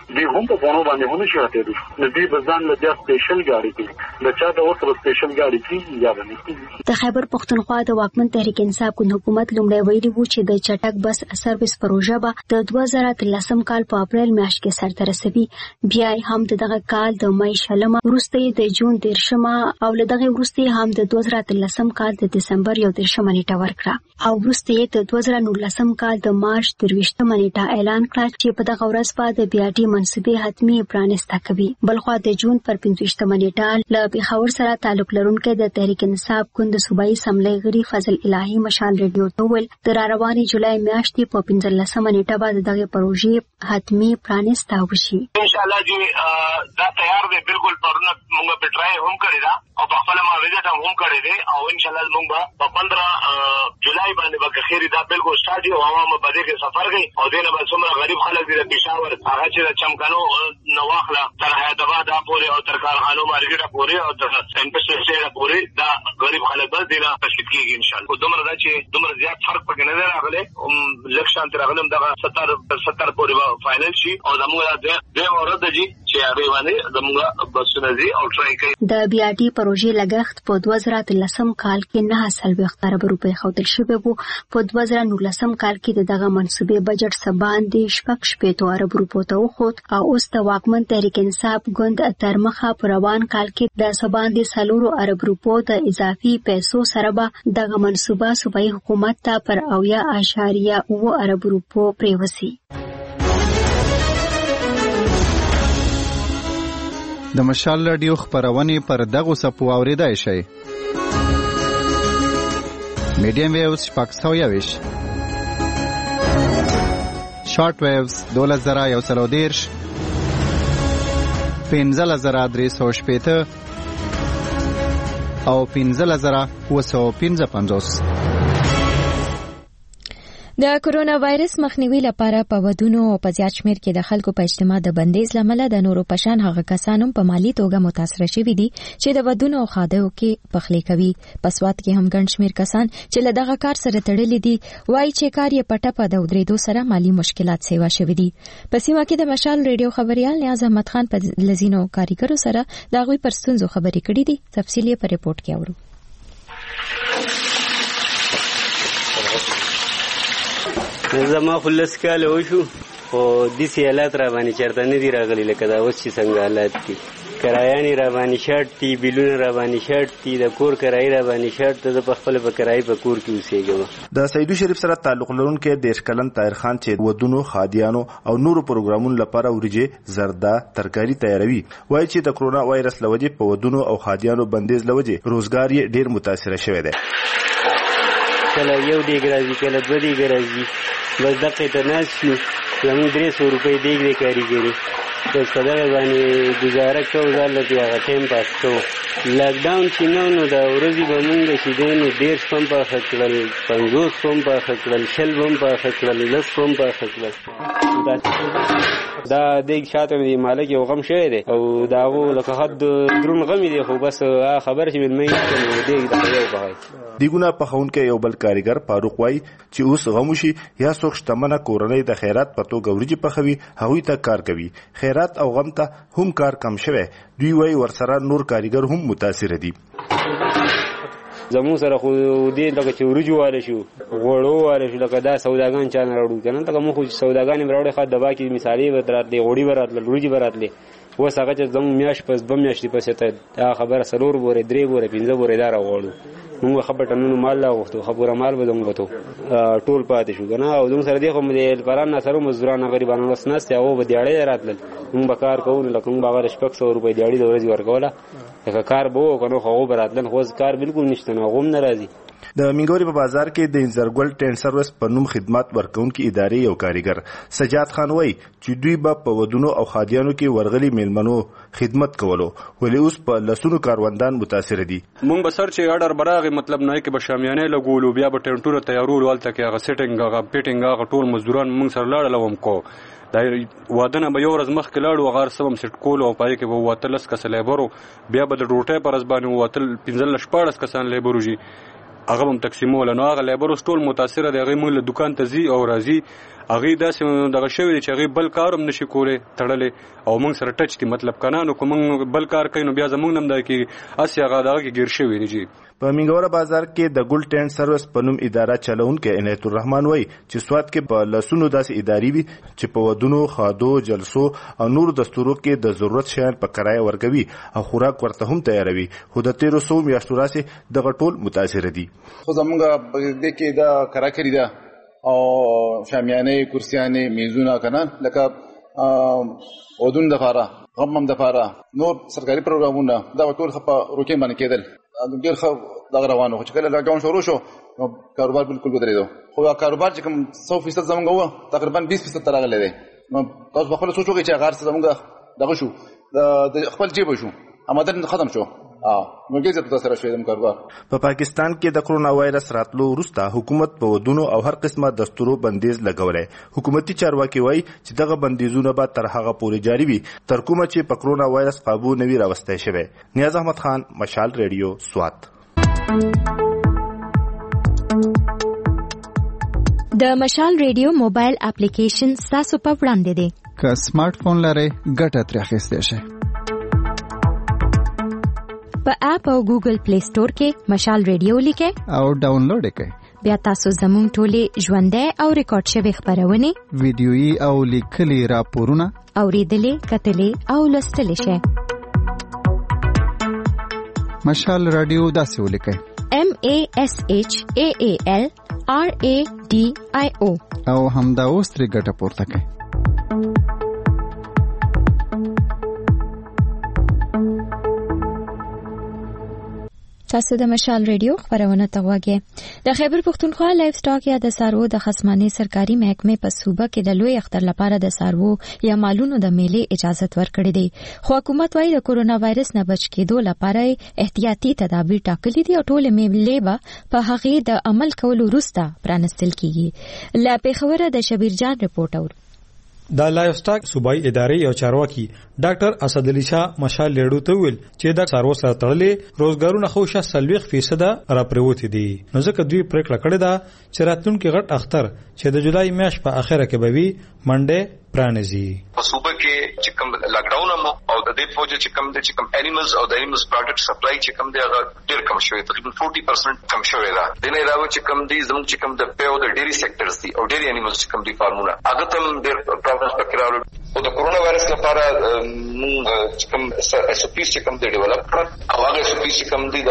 دی هم په فونو باندې ونه شاته دي د دې بزان له بیا سپیشل ګاډي کې د چا د اوسه سپیشل ګاډي کې یا باندې د خیبر پښتونخوا د واکمن تحریک انصاف ګوند حکومت لومړی ویلي و چې د چټک بس سرویس پروژه به د دوه زره اتلسم کال په اپریل میاشت کې سرته رسوي. بیا هم دغه کال د مې شلمه وروسته د جون دیرشمه او له دغه وروسته هم د دوه زره اتلسم کال د دسمبر یو دیرشمه نیټه ورکړه او وروسته د دوه زره نولسم کال د مارچ درویشتمه نیټه اعلان کړ چې په دغه ورځ به د بیا ډي منصبې حتمی پرانسته کوي. بلخوا د جون پر پنځویشتمه نیټه له پیښور سره تعلق لرونکي د تحریک انصاف ګوند صوبایي سملې غړي فضل الهي مشال ریډیو ته ویل د رواني جولای میاشتې په پنځلسمه نیټه به دغه پروژې حتمی پرانسته وشي. ان شاء الله چې دا تیار دی بالکل پرونه موږ په ټرای هم کړی دا او په خپل ما ویزټ هم کړی دی او ان شاء الله موږ په پندرہ جولای باندې به خیر دا بالکل سٹارټ او عوام په دې کې سفر کوي او دینه به څومره غریب خلک دي د پېښور هغه چې د چمکانو نواخله تر حیدرآباد پورې او تر کارخانو مارکیټ پورې او تر سنټر پورې دا غریب خلک به دینه تشکیل کیږي ان شاء الله. دومره دا چې دومره زیات فرق پکې نه راغلی لکشان تر راغلم دا ستر ستر پورې فائنل شي او زموږ د دې ورته دي چې هغه باندې زموږ بسونه دي او ټرای کوي. د بیا ډي پروژې لګښت په دوه زره اتلسم کال کې نه سلويخت ارب روپۍ ښودل شوی وو. په دوه زره نولسم کال کې د دغه منصوبې بجټ سباندې شپږ شپېته ارب روپو ته وخوت او اوس د واکمن تحریک انصاف ګوند تر مخه په روان کال کې د سباندې سلورو ارب روپو د اضافي پیسو سره به دغه منصوبه صوبایي حکومت ته پر اویا اعشاریه اووه ارب روپو پریوسی. د مشال رادیو خبرونه پر دغه سپو اوریدای شي. میډیم ویوز شپږ سوه یویش، شارټ ویوز دولس زره یو سل او دیرش، پنځلس زره درې سوه شپېته او پنځلس زره اووه سوه پنځه پنځوس. د کورونا وایرس مخنیوي لپاره په ودونو او په زیات شمیر کې د خلکو په اجتماع د بندیز لامل د نورو پشان هغه کسانو په مالی توګه متاثر شوي دي چې د ودونو او خادیو کې پخلی کوي. په سواد کې هم ګڼ شمیر کسان چې له دغه کار سره تړلي دي وایي چې کار یې په ټپه د ودرېدو سره مالی مشکلات سیوا شوي دي. په سیمه کې د مشال ریډیو خبريال نیاز احمد خان په لزینو کاریګرو سره د هغوی پر ستونزو خبرې کړې دي. تفصیل یې په ریپورت کې اورو. زما خلص کاله وشو خو داسې حالات را باندې چېرته نه دي راغلي لکه دا اوس چې څنګه حالات دي. کرایانې را باندې شرط دي، بیلونه را باندې شرط دي، د کور کرایي را باندې شرط ده. زه په خپله په کرایي په کور کې اوسېږم. د سیدو شریف سره تعلق لرونکی دېرش کلن طاهر خان چې ودونو، خادیانو او نورو پروګرامونو لپاره وریجې، زرده، ترکاري تیاروي، وایي چې د کرونا وایرس له وجې په ودونو او خادیانو بندیز له وجې روزګار یې ډېر متاثره شوی دی. کله یو دیګ راځي، کله دوه دیګ راځي، بس دقې ته ناست شو. زمونږ درې سوه روپۍ دیګ دی کاریګري، بس په دغه باندې ګزاره کوو، ځاله پې هغه ټایم پاس کوو. لاکډاون چې نه نو دا ورځې به مونږ چې دی نو دېرش به هم پاخه کړل، پنځوس به هم پاخه کړل، شل به هم پاخه کړل، لس به هم پاخه کړل. دا دیګ شاته مې مالک یو غم شوی دی او د هغو لکه حد درون غمې دی، خو بس هغه خبره چې مېلمه یې کړل نو دیګ دغه یو پخی. دیګونه پخونکی یو بل کاریګر فاروق وایي چې اوس غم وشي یا څوک شتمنه کورنۍ د خیرات په توګه وریجې پخوي، هغوی ته کار کوي. خیرات او غم ته هم کار کم شوی. دوی وایي ورسره نور کاریګر هم متاثره دي. زمون سره خو دې لکه چې وریجو واله شو، غوړو واله شو، لکه دا سوداګان چا نه راوړو که نه. لکه موږ خو سوداګان یې راوړی، ښه دبا کې مثالې به راتلې، غوړي به راتلل، وریجې به راتلې. اوس هغه چې زموږ میاشت پس دوه میاشتې پسې ته دا خبره څلور بورې، درې بورې، پنځه بورې دا راغواړو. موږ ښه په ټنونو مال راغوښتو، ښه پوره مال به زموږ وتو، ټول پاتې شو که نه. او زموږ سره دې خو د هلپران ناصرو مزدوران غریبان اوس ناست دي، هغو به دیاړۍ راتلل، موږ به کار کوو. نو لکه موږ به هغه شپږ سوه روپۍ دیاړي د ورځې ورکوله، لکه کار به وو که نه، خو هغو به راتلل. خو اوس کار بالکل نشته، نو هغو هم نه راځي. د مینګوري په بازار کې د انزرګل ټینټ سروس په نوم خدمات ورکوونکي ادارې یو کاریګر سجاد خان وایي چې دوی به په ودونو او خادیانو کې ورغلي میلمنو خدمت کولو، ولې اوس په لسونو کاروندان متاثر دي. مونږ به سر چې اډر براغه مطلب نه کې به شامیانه لګولو، بیا به ټینټونه تیارول، ولته کې هغه سیټینګ، هغه پیټینګ، هغه ټول مزدوران مونږ سره لاړل وم کو. دا وادنه به یو ورځ مخکې لاړو، هغه سبم سیټ کولو او پای کې به واتلس کس لیبرو، بیا به د ډوټۍ پر ځبانه واتل پنځلس شپاړس کسان لیبرو جی. هغه هم تقسیمول نو هغه لیبر ټول متاثر دي هغه مول دکان ته زی او راځي هغه داسې دغه شوی چې هغه بل کار هم نشي کوله تړلې او موږ سره ټچ کی مطلب کنانو کوم بل کار کوي نو بیا زموږ نم دا کې اسی هغه دغه کې گیر شوی دی. په منګوره بازار کې د ګل ټینټ سروس په نوم اداره چلونکې عنایت الرحمن وایي چې سواد کې په لسونو داسې ادارې وي چې په ودونو خادو جلسو او نور دستورو کې د ضرورت شیان په کرایه ورکوي او خوراک ورته هم تیاروي خو د تیرو سو میاشتو راځي دغه ټول متاثر دي. خو زمونږ د کې دا کراکری ده او شامیانه کرسیانه میزونه کنه لکه ودون د فاره غمم د فاره نور سرکاري پروګرامونه دا ټول خپه روټین باندې کېدل ډېر ښه دغه روانو چې کله لاکډاون شروع شو نو کاروبار بالکل ودرېدو خو کاروبار چې کوم سو فیصد زمونږ وه تقریبا بیس فیصد ته راغلی دی. نو تاسو په خپله سوچ وکړئ چې هغه هر څه زمونږ دغه شو د خپل جیبه شو آمدن ختم شو. په پاکستان کې د کرونا وایرس راتلو وروسته حکومت په ودونو او هر قسمه دستورو بندیز لګولی. حکومتي چارواکي وایي چې دغه بندیزونه به تر هغه پورې جاري وي تر کومه چې په کرونا وایرس قابو نه وي راوستی شوی. نیاز احمد خان، مشال ریډیو، سوات. د مشال ریډیو موبایل اپلیکیشن ستاسو په وړاندې دی. که سمارټ فون لرئ ګټه ترې اخیستی شئ. په اپ او ګوګل پلی سٹور کې مشال ریډیو لیکئ او ډاونلوډ کړئ. بیا تاسو زموږ ټولې ژوندۍ او ریکارډ شوې خبرونه ویډیويي او لیکلي راپورونه اوریدلې کتلې او لوستلې شئ. مشال ریډیو داسې ولیکئ: M A S H A A L R A D I O او همدا اوس ترې ګټه پورته کړئ. تاسو د مشال ریډیو خبرونه ته غواړئ. د خیبر پښتونخوا لایف سټاک یا د سارو د خصمانه سرکاري محکمې په صوبه کې د لوی اختر لپاره د سارو یا مالونو د میلې اجازه ورکړې دي. خو حکومت وايي د کورونا وایرس نه بچ کېدو لپاره احتیاطي تدابیر ټاکلي دي او ټول میلې به په هغه د عمل کولو وروسته پرانستل کیږي. لا پیښوره د شبیر جان رپورټ اور د لایف سټاک صوبایي ادارې یو چارواکي ډاکټر اسد علي شاه مشال لیډو ته ویل چې د سارو سره تړلې روزګارونه خوشا سلويخ فیصد را پروتي دي. نو ځکه دوی پریکړه کړې ده چې راتلونکي غټ اختر چې د جولای میاشت په اخره کې به وي منډه پرانیزي. په صوبه کې چې کوم لاکډاون او د دې فوج چې کوم د چې کوم انیملز او د انیملز پروډکټ سپلای چې کوم دی هغه ډېر کم شوی تقریبا چالیس پرسنټ کم شوی دا. د نه علاوه چې کوم دی زموږ چې کوم د پیو د ډيري سېکټرز دي او ډيري انیملز چې کوم دي فارمونه هغه تم ډېر پرابلمز پکې راوړل. او د کورونا وایرس لپاره موږ چې کوم اس او پی چې کوم دی ډیولپ کړ او هغه اس او پی چې کوم دی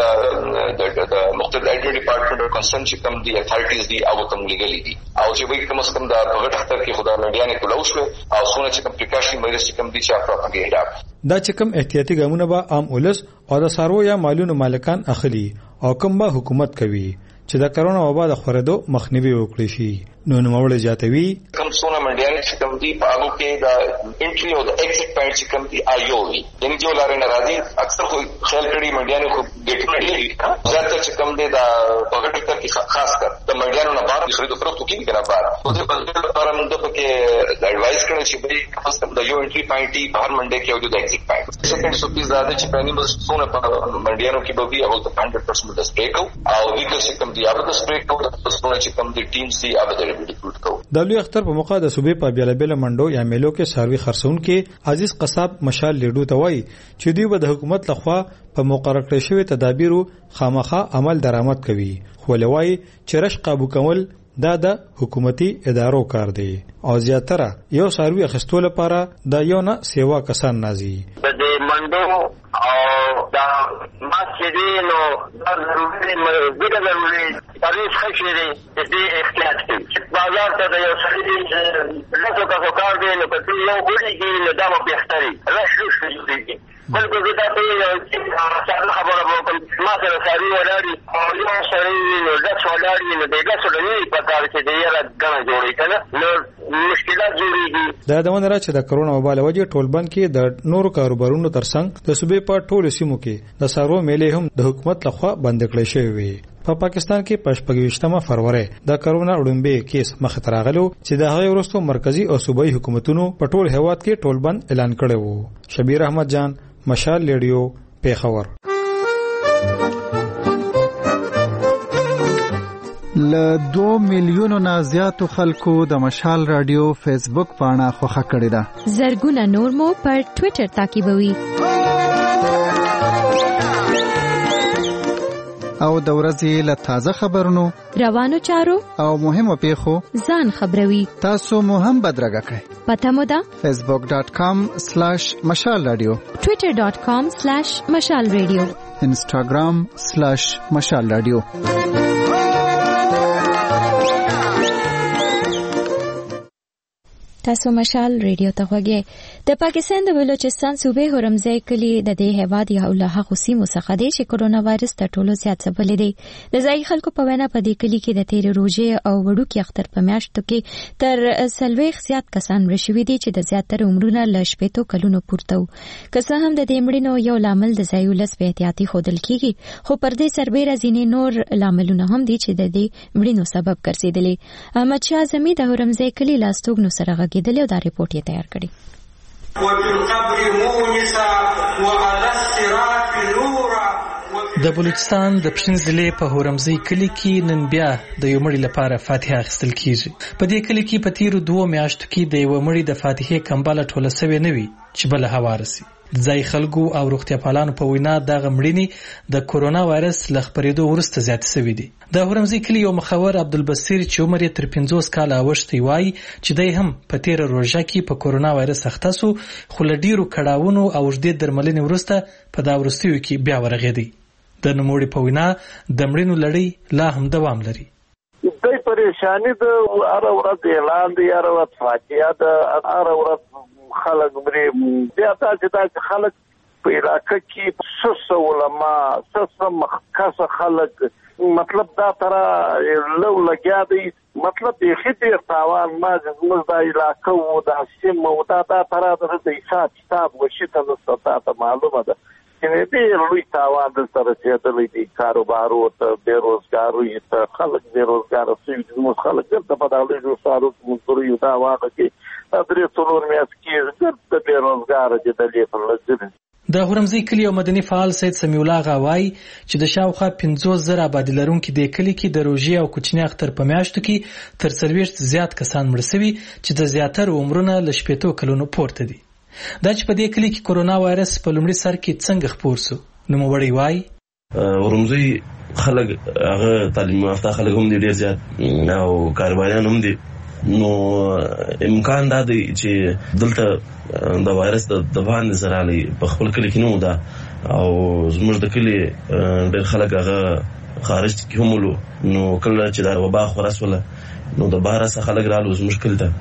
د د مختلف ایډ ډپارټمنټ او کنسرن چې کوم دی اتھارټیز دي او تم لګلې دي او چې وایي کوم څه کوم دا په غټ اختر کې خدای نډیانه کولاو شو او څونه چې کوم پریکاشن وایرس چې کوم دی چې پروپاګیټا دا چې کوم احتیاطي ګامونه به عام ولس او د سارو یا مالونو مالکان اخلي او کوم به حکومت کوي چې د کرونا وبا د خورېدو مخنیوي وکړي شي. نو نوموړی زیاتوي کوم څونه منډیانې چې کوم دي په هغه کې د انټری او د ایگزیټ پوینټ چې کوم دي آیو وي یعنی جو لارې نه راځي اکثر خو خیال کړي منډیانې خو ګټونه لري زیاتره چې کوم دي د پغټ تر کې خاص کر د منډیانو نه بار خرید فروخت کوي کنه بار او د بل لپاره موږ په کې ایڈوایز کړو چې به خاص کر د یو انټری پوینټ په هر منډي کې او د ایگزیټ پوینټ سیکنډ سو پیس زیاده چې پانی مس څونه په منډیانو کې به وي او د هنډرډ پرسنټ د سپری کو او ویکل چې کوم دي هغه د سپری کو د څونه چې کوم دي ټیمز دي هغه د ریکروټ کو. د لوی اختر په موقع د صوبې په بیلابل منډو یا میلو کې ساروي خرڅون کې عزیز قصاب مشال لیډو ته وایي چې دوی به د حکومت لخوا په مقرره کړې شوی تدابیرو خامخا عمل درآمد کوي. خو لوی چې رش قابو کول دا د حکومتي ادارو کار دی او زیاتره یو ساروي اخستو لپاره د یو نه سیوا کسان نازي. د منډو او دا مسجدینو دا ضروري مزګه ضروري پالیس خشري دې احتیاط کوي. بازار ته د یو سړي لاسو کا کار دی نو په یو ګوري کې نه دا مو بهتري راشه شي دي بلکې زه دا ته یو څه خبره وکړم ما سره ساري ولاړی او یو سړی نو د څولاړی نو دغه سړی په کار کې دی را غنا جوړی کنه نو مشکلات جوړیږي. دا د ونه چې د کرونا وبا له وجې ټولبند کې د نورو کاروبارونو ترڅنګ د صوبې په ټولو سیمو کې د سارو میلې هم د حکومت لخوا بند کړې شوې وي. په پا پاکستان کې په شپږویشتمه فروری د کرونا وړاندې کیس مخ ته راغلو چې د هغه وروسته مرکزی او صوبایي حکومتونو په ټول هیواد کې ټولبند اعلان کړی وو. شبیر احمد جان، مشال لیډیو، پیښور. له دوه میلیونو نه زیاتو خلکو د مشال رادیو فیسبوک پاڼه خوښه کړې ده. زرګونه نور مو پر ټوئیټر تعقیبوي. او د ورځې له تازه خبرونو، روانو چارو او مهمو پیښو ځان خبروي. تاسو مو هم بدرګه کړئ. پته مو ده فیسبوک ډاٹ کام سلیش مشال رادیو، ټوئیټر ډاٹ کام سلیش مشال رادیو، انسټاګرام سلیش مشال رادیو. تاسو مشال ریډیو ته غوږی. د پاکستان د بلوچستان صوبې هرمزی کلی د دې هیواد یو له هغو سیمو څخه دی چې کرونا وایرس تر ټولو زیات ځپلی دی. د ځایي خلکو په وینا په دې کلي کې د تیرې روژې او وړوکي اختر په میاشتو کې تر څلوېښت زیات کسان مړه شوي دي چې د زیاتره عمرونه له شپېتو کلونو پورته وو. که څه هم د دې مړینو یو لامل د ځایي ولس بې احتیاطي ښودل کېږي، خو پر دې سربیره ځینې نور لاملونه هم دي چې د دې مړینو سبب ګرځېدلي. احمدشاه اعظمي د هرمزی کلي له استوګنو سره غږېدلی او دا ریپورټ یې تیار کړی. د بلوچستان د پښینځلې په هورمزی کلی کې نن بیا د یو مړي لپاره فاتحه اخیستل کیږي. په دې کلی کې په تیرو دوه میاشتو کې د یو مړي د فاتحې کمباله ټوله سوې نه وي چې بل هوارسي. ځای خلکو او روغتیا پالانو په وینا دغه مړینې د کورونا وایرس له خپرېدو وروسته زیاتې شوې دي. د هورمزی کلي یو مخور عبدالبصیر چې عمر یې تر پنځوس کاله اوښتی وایي چې دی هم په تیره روژه کې په کورونا وایرس اخته سو، خو له ډېرو کړاوونو او اوږدې درملنې وروسته په دا وروستیو کې بیا ورغېدی. د نوموړي په وینا د مړینو لړۍ لا هم دوام لري. دوی پریشانی د هر ورځ اعلان دی، هر ورځ فاتحه ده، هر ورځ خلک مري. بیا تاسو دا خلک په علاقه کې سس علماء سس مخکسه خلک مطلب دا ترا لو لګیا دی، مطلب یې خېټه تاوان ما زموږ د علاقه وو د سیم او دا ترا د حساب کتاب وشته نو ستاسو معلومه ده چې دې لوی تاوان د سره رسیدلې دي. کاروبارو ته بیروزګاري ته خلک بیروزګار شوي دي. موږ خلک د په دغه لږو سارو مزدوري دا واقع کې درې څلور میاشتې کې د بیروزګار دي د دې په لږه. د هورمزی کلی او مدني فعال سید سمیع الله غوای چې د شاوخوا پنځوس زره آبادي لرونکي د کلی کې د روژې او کوچني اختر په میاشتو کې تر څلوېښت زیات کسان مړه شوي چې د زیاتره عمرونه له شپېتو کلونو پورته دي. دا چې په دې کلی کې کورونا وایرس په لومړي سر کې څنګه خپور سو، نوموړی وایي هورمزی خلک هغه تعلیم یافته خلک هم دي ډېر زیات او کاروباریان هم دي، نو امکان دا دی چې دلته د وایرس د باندې سره لې په خپل کلی کې نو دا او زموږ د کلی ډېر خلک هغه خارج کې هم ولو، نو کله چې دا وبا خورسوله نو د بهر څخه خلک رالو زموږ کلی ته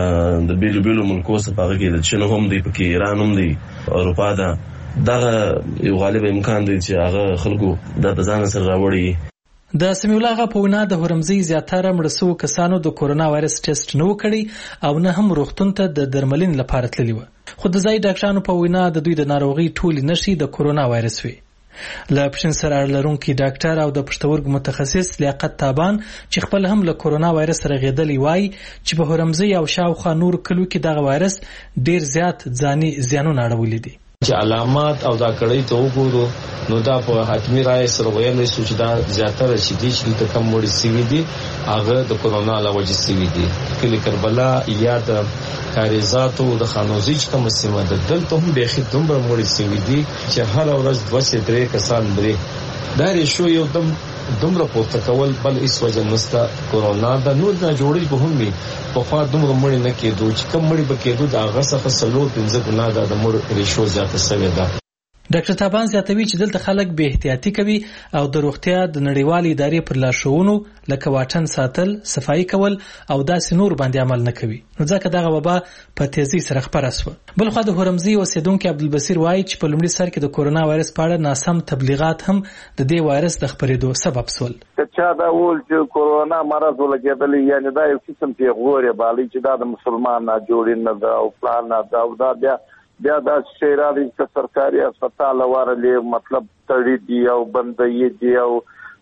د بیلو بیلو ملکو څخه هغه کې د چین هم دی، پکې ایران هم دی، اروپا ده. دغه یو غالب امکان دی چې هغه خلکو د ځان سره راوړي. د سمیع الله غا په وینا د هورمزی زیاتره مړه شوو کسانو د کورونا وایرس ټیسټ نه وکړي او نه هم روغتون ته د درملنې لپاره تللي وو، خو د ځای ډاکټرانو په وینا د دوی د ناروغۍ ټولې نښې د کورونا وایرس وي. له پښین سره اړه لرونکي ډاکټر او د پښتورګو متخصص لیاقت تابان چې خپل هم له کورونا وایرس سره غېدلی وایي چې په هورمزی او شاوخوا نور کلو کې دغه وایرس ډېر زیات ځاني زیانونه اړولي دي. چې علامات او دا کړی ته وګورو نو دا په حتمی رائے سره ویل شو چې دا زیاتره چې دي چې د کم وړي سوي دي هغه د کورونا له وجې سوي دي. کلی کربلا یا د کاریزاتو د خانوزي چې کوم سیمه ده دلته هم بېخي دومره وړي سوي دي چې هر ورځ دوه سه درې کسان مري. دا ریشو یو دم دومره پورته کول بل هیڅ وجه نشته. کورونا د نور نه جوړې به هم وي په خوا دومره مړي نه کېدو چې کم مړي به کېدو د هغه څخه څلور پنځه ګنا ده د مړو ریشو زیاته شوې ده. ډاکټر تابان زیاتوي چې دلته خلک به احتیاطي کوي او د روغتیا د نړیوالې ادارې پر لارښوونو لکه واټن ساتل، صفایي کول او داسې نور باندې عمل نه کوي، نو ځکه دغه وبا په تیزی سره خپره شوه. بل خو د هورمزی اوسیدونکي عبدالبصیر وایي چې په لومړي سر کې د کورونا وایرس په اړه ناسم تبلیغات هم د دې وایرس د خپرېدو سبب شول. چا دا ول چې کورونا مرض ولګېدلی، یعنی دا یو قسم پیغورې بالی چې دا د مسلمان نه جوړې نه ده او پلان نه ده او دا بیا بیا دا شیرا دي چې سرکاري هسپتال ورلې مطلب تړي دي او بندي دي او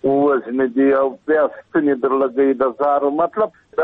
وزن دي او بیا ستنې درلګي د زارو مطلب دا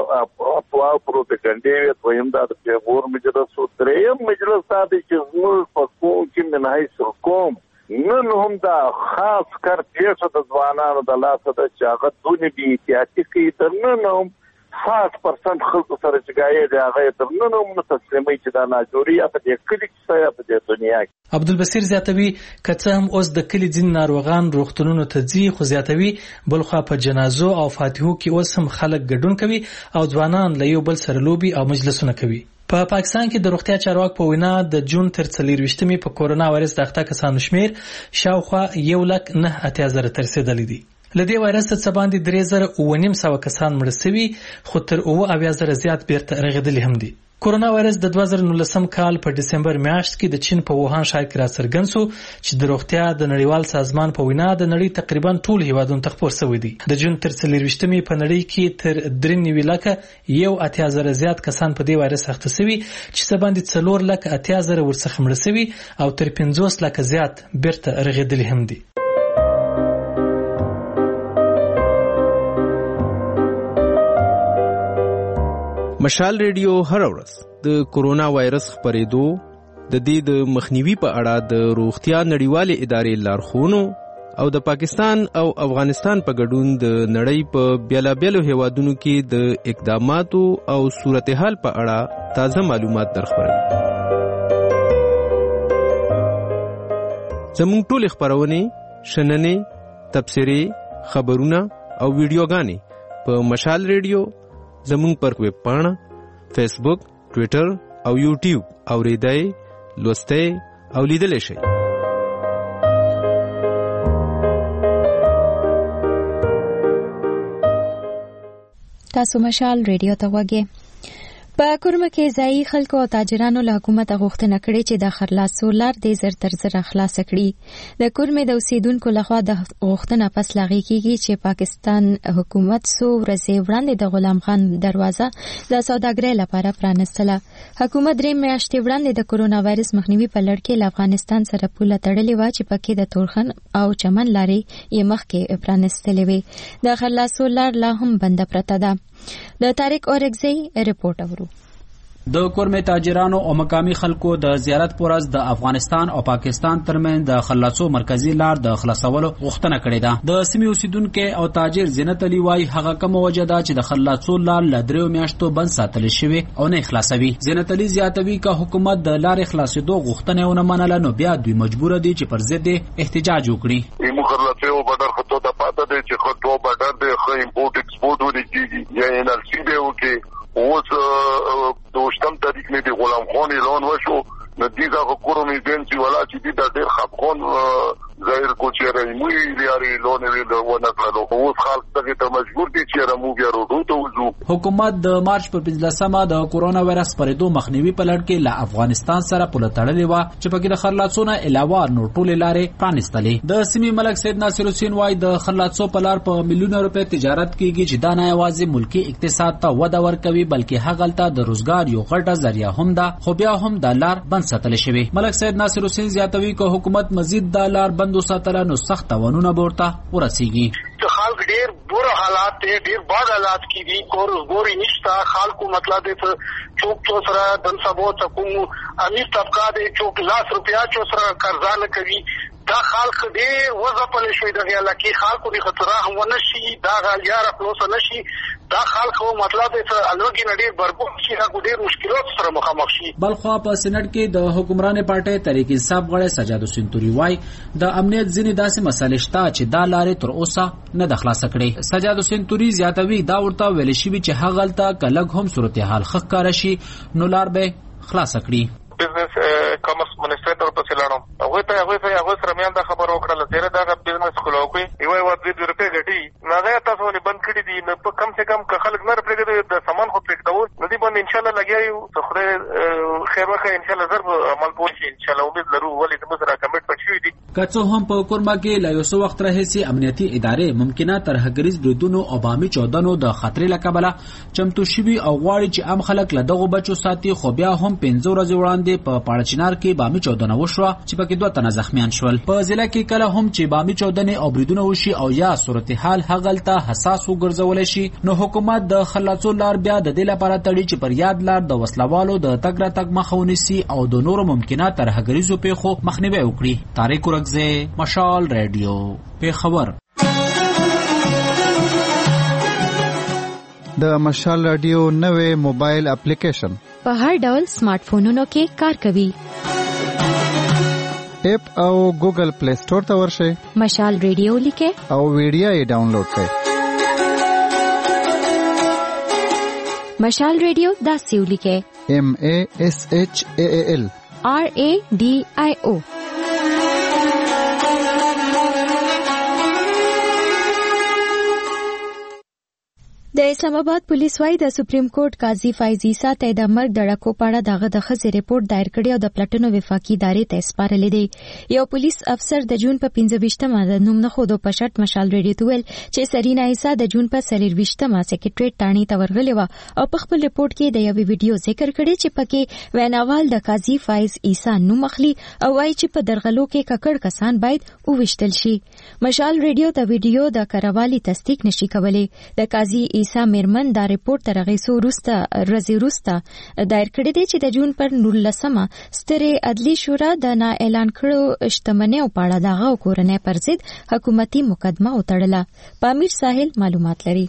په پروپاګاندا ویم دا د پیغور مجلس او دریم مجلس دا چې موږ په کوم کې نه هیڅ کوم نن هم دا خاص کر پیسو د ځوانانو د لاسه د چې هغه دونې بي احتیاطي کوي تر نن هم خاص پرسنټ خلکو سره چې ګایې دی هغه تر نن هم نه تسلیموي چې دا ناجوري یا په دې کلي کې یا په دې دنیا کې. عبدالبصیر زیاتوي که څه هم اوس د کلي ځینې ناروغان روغتونونو ته ځي، خو زیاتوي بلخوا په جنازو او فاتحو کې اوس هم خلک ګډون کوي او ځوانان له یو بل سره لوبي او مجلسونه کوي. په پاکستان کې د روغتیا چارواکو په وینا د جون تر څلرویشتمې په کورونا وایرس د اخته کسانو شمیر شاوخوا یو لک نه اتیا زره تر رسیدلی دی. له دې وایرس څخه باندې درې زره اوه نیم سوه کسان مړه شوي، خو تر اوه اویا زره زیات بیرته رغېدلي هم دي. کورونا وایرس د دوه زره نولسم کال په ډسمبر میاشت کې د چین په ووهان ښار کې راڅرګند شو چې د روغتیا د نړیوال سازمان په وینا د نړۍ تقریبا ټول هیوادونو ته خپور شوی دی. د جون تر څلرویشتمې په نړۍ کې تر درې نوي لکه یو اتیا زره زیات کسان په دې وایرس اخته شوي چې څه باندې څلور لکه اتیا زره ورڅخه مړه شوي او تر پنځوس لکه زیات بیرته رغېدلي هم دي. مشال ریډیو هر ورځ د کورونا وایرس خپرېدو د دې د مخنیوي په اړه د روغتیا نړیوالې ادارې لارښوونو او د پاکستان او افغانستان په ګډون د نړۍ په بیلابیلو هیوادونو کې د اقداماتو او صورتحال په اړه تازه معلومات درخبروي. زموږ ټولې خپرونې، شننې، تبصرې، خبرونه او ویډیوګانې په مشال ریډیو زمونږ پر ویب پاڼه، فیسبوک، ټویټر او یوټیوب اوریدای، لوستای او لیدلی شئ. تاسو مشال ریډیو ته وګورئ. په کورمه کې ځایي خلکو او تاجرانو له حکومت غوښتنه کړې چې د خرلاسو لار د زر تر زر خلاص کړي. د کورمه د اوسیدونکو لخوا د غوښتنه پس لاغي کیږي چې پاکستان حکومت سو ورځې وړاندې د غلام خان دروازه د سوداګرۍ لپاره پرانستله. حکومت درې میاشتې وړاندې د کورونا وایرس مخنیوي په لړ کې له افغانستان سره پوله تړلې و چې پکې د تورخم او چمن لارې یې مخکې پرانستلې وې. د خرلاسو لار لا هم بنده پرته ده. د طارق اورګزی رپورټ اورو. د کورمه تاجرانو او مقامی خلکو د زیارت پورز د افغانستان او پاکستان ترمن د خلاصو مرکزی لار د خلاصولو غوښتنه کړې ده. د سیمې اوسیدونکو او تاجر زینت علي وايي هغه کوم وجه ده چې د خلاصو لار ل درو میاشتو بند ساتل شوی او نه خلاصوي. زینت علي زیاتوي چې حکومت د لارې خلاصېدو غوښتنه ونه منله نو بیا دوی مجبور دي چې پر ضد احتجاج وکړي. ایمو خلاصو بډر خطو د پاته دي چې خطو بډر د خو امپورټ ایکسپورټ ورکیږي یا ان ال سی دی وکي اوس دوشتم تاریخ نه دی غلام خان اعلان وشو نو دیګه کورونا ایجنسی ولا چې د ډېر خپخون ظاهر کو چې راځي لري لون ویل ونه کړو اوس خلک دغه ته مجبور دي چې رمو بیا وروډو ته وځو. حکومت د مارچ پر پنځلسمه د کورونا وایرس پرېدو مخنیوي په لړ کې له افغانستان سره پوله تړلې و چې پکې د خرلاڅونو علاوه نور ټولې لارې پرانستلې. د سیمې ملک سید ناصر حسین وايي د خرلاڅو په لار په میلیونونو روپے تجارت کیږي چې دا نه یوازې ملکی اقتصاد ته وده ورکوي بلکې هغه ته د روزګار یو غټه ذریعہ هم ده خو بیا هم د لار بند ساتل شوی. ملک سید ناصر حسین زیاتوي چې حکومت مزید د لار بند وساتل نو سخت تاوانونه ورته ورسیږي. خلق ډیر بور حالات ته ډیر بد حالات کې دي کور ګوري نشتا خلکو مطلب دې چوک چو سره دن سبو چکو امیر طبقه دې چوک لاس روپیا چو سره قرضا نه کوي دا خلق دې وظیفه شوی دغه لکه خلکو دې خطر هم ونشي دا غلیار خپل نشي دا خلکو مطلب دې الوګي نړۍ بربود شي دا ډیر مشکلات سره مخامخ شي. بلخوا په سېنات کې د حکمران پارټي تحریک انصاف غړي سجاد حسین توري وايي د امنیت ځینې داسې مسالې شته چې دا لارې تر اوسه نه د خلاص کړي. سجاد حسین توري زیاتوي دا ورته ویل شي چې هغلته کلګ هم صورتحال خخ کار شي نو لار به خلاص کړي. بزنس کامرس منسټریټر په سیلانو هغه ته هغه ته هغه سره میان دا خبر وکړه چې دا بزنس خلاوي یو یو د روپې غټي نه تاسو نه بند کړی دي نو په کم سے کم که خلک نه پرېږدي د سامان خو پرېږدو نو دی باندې ان شاء الله لګیایو خو خیر وکړي ان شاء الله ضرب عمل پوشي ان شاء الله امید لرو ولې موږ سره کمټ پټ دي. کڅو هم په کورما کې لا یو څو وخت راهسي امنیتي ادارې ممکنه ترهګریز بریدونو او بامي چودنو د خطر لکبله چمتو شوي او غواړي چې عام خلک له دغه بچو ساتي خو بیا هم پنځه ورځې وړاندې په پاړچینار کې بامي چودنه وشوه چې پکې دوه تنه زخمیان شول. په ضلع کې کله هم چې بامي چودنې او بریدونه وشي او یا صورتحال هغلته حساس وګرځول شي نو حکومت د خلاصو لار بیا د دې لپاره تړي چې پر یاد لار د وسلوالو د تګ راتګ مخه ونیسي او د نورو ممکنه ترهګریزو پیښو مخنیوي وکړي. طارق ورکزی، مشال ریډیو، پیښور. د مشال رادیو نوې موبایل اپلیکیشن په هر ډول سمارټ فونونو کې کار کوي. اپ او ګوګل پلی سٹور ته ورشئ، مشال ریډیو لیکئ او ویډیو یې ډاونلوډ کړئ. مشال ریډیو داسې ولیکئ: ایم ا اس ایچ ا ال آر ا ډي آی او. د اسلام آباد پولیس وايي د سپریم کورټ قاضي فایز عیسی ته د مرګ د ډکو پاړه دغه د خزي ریپورت دایر کړی او د پلټنو وفاقي ادارې ته سپارلې دی. یو پولیس افسر د جون په پنځه ویشتمه د نوم نه خودو په شرط مشال ریډیو ته ویل چې سرینا عیسی د جون په څلور ویشتمه سیکریټریټ ټاڼي ته ورغلې و او په خپل ریپورت کې د یوې ویډیو ذکر کړی چې پکې ویناوال د قاضي فایز عیسی نوم اخلي او وايي چې په درغلو کې ککړ کسان باید وویشتل شي. مشال ریډیو د ویډیو د کاروالي تصدیق نشي کولای. د قاضي عیسی میرمن دا ریپورت تر غیسو وروسته رضی وروسته دایر کړی دی چې د جون پر نولسمه ستره عدلی شورا د نا اعلان کړو شتمنیو په اړه دغه کورنۍ پر ضد حکومتي مقدمه وتړله. پامیر ساحل معلومات لري.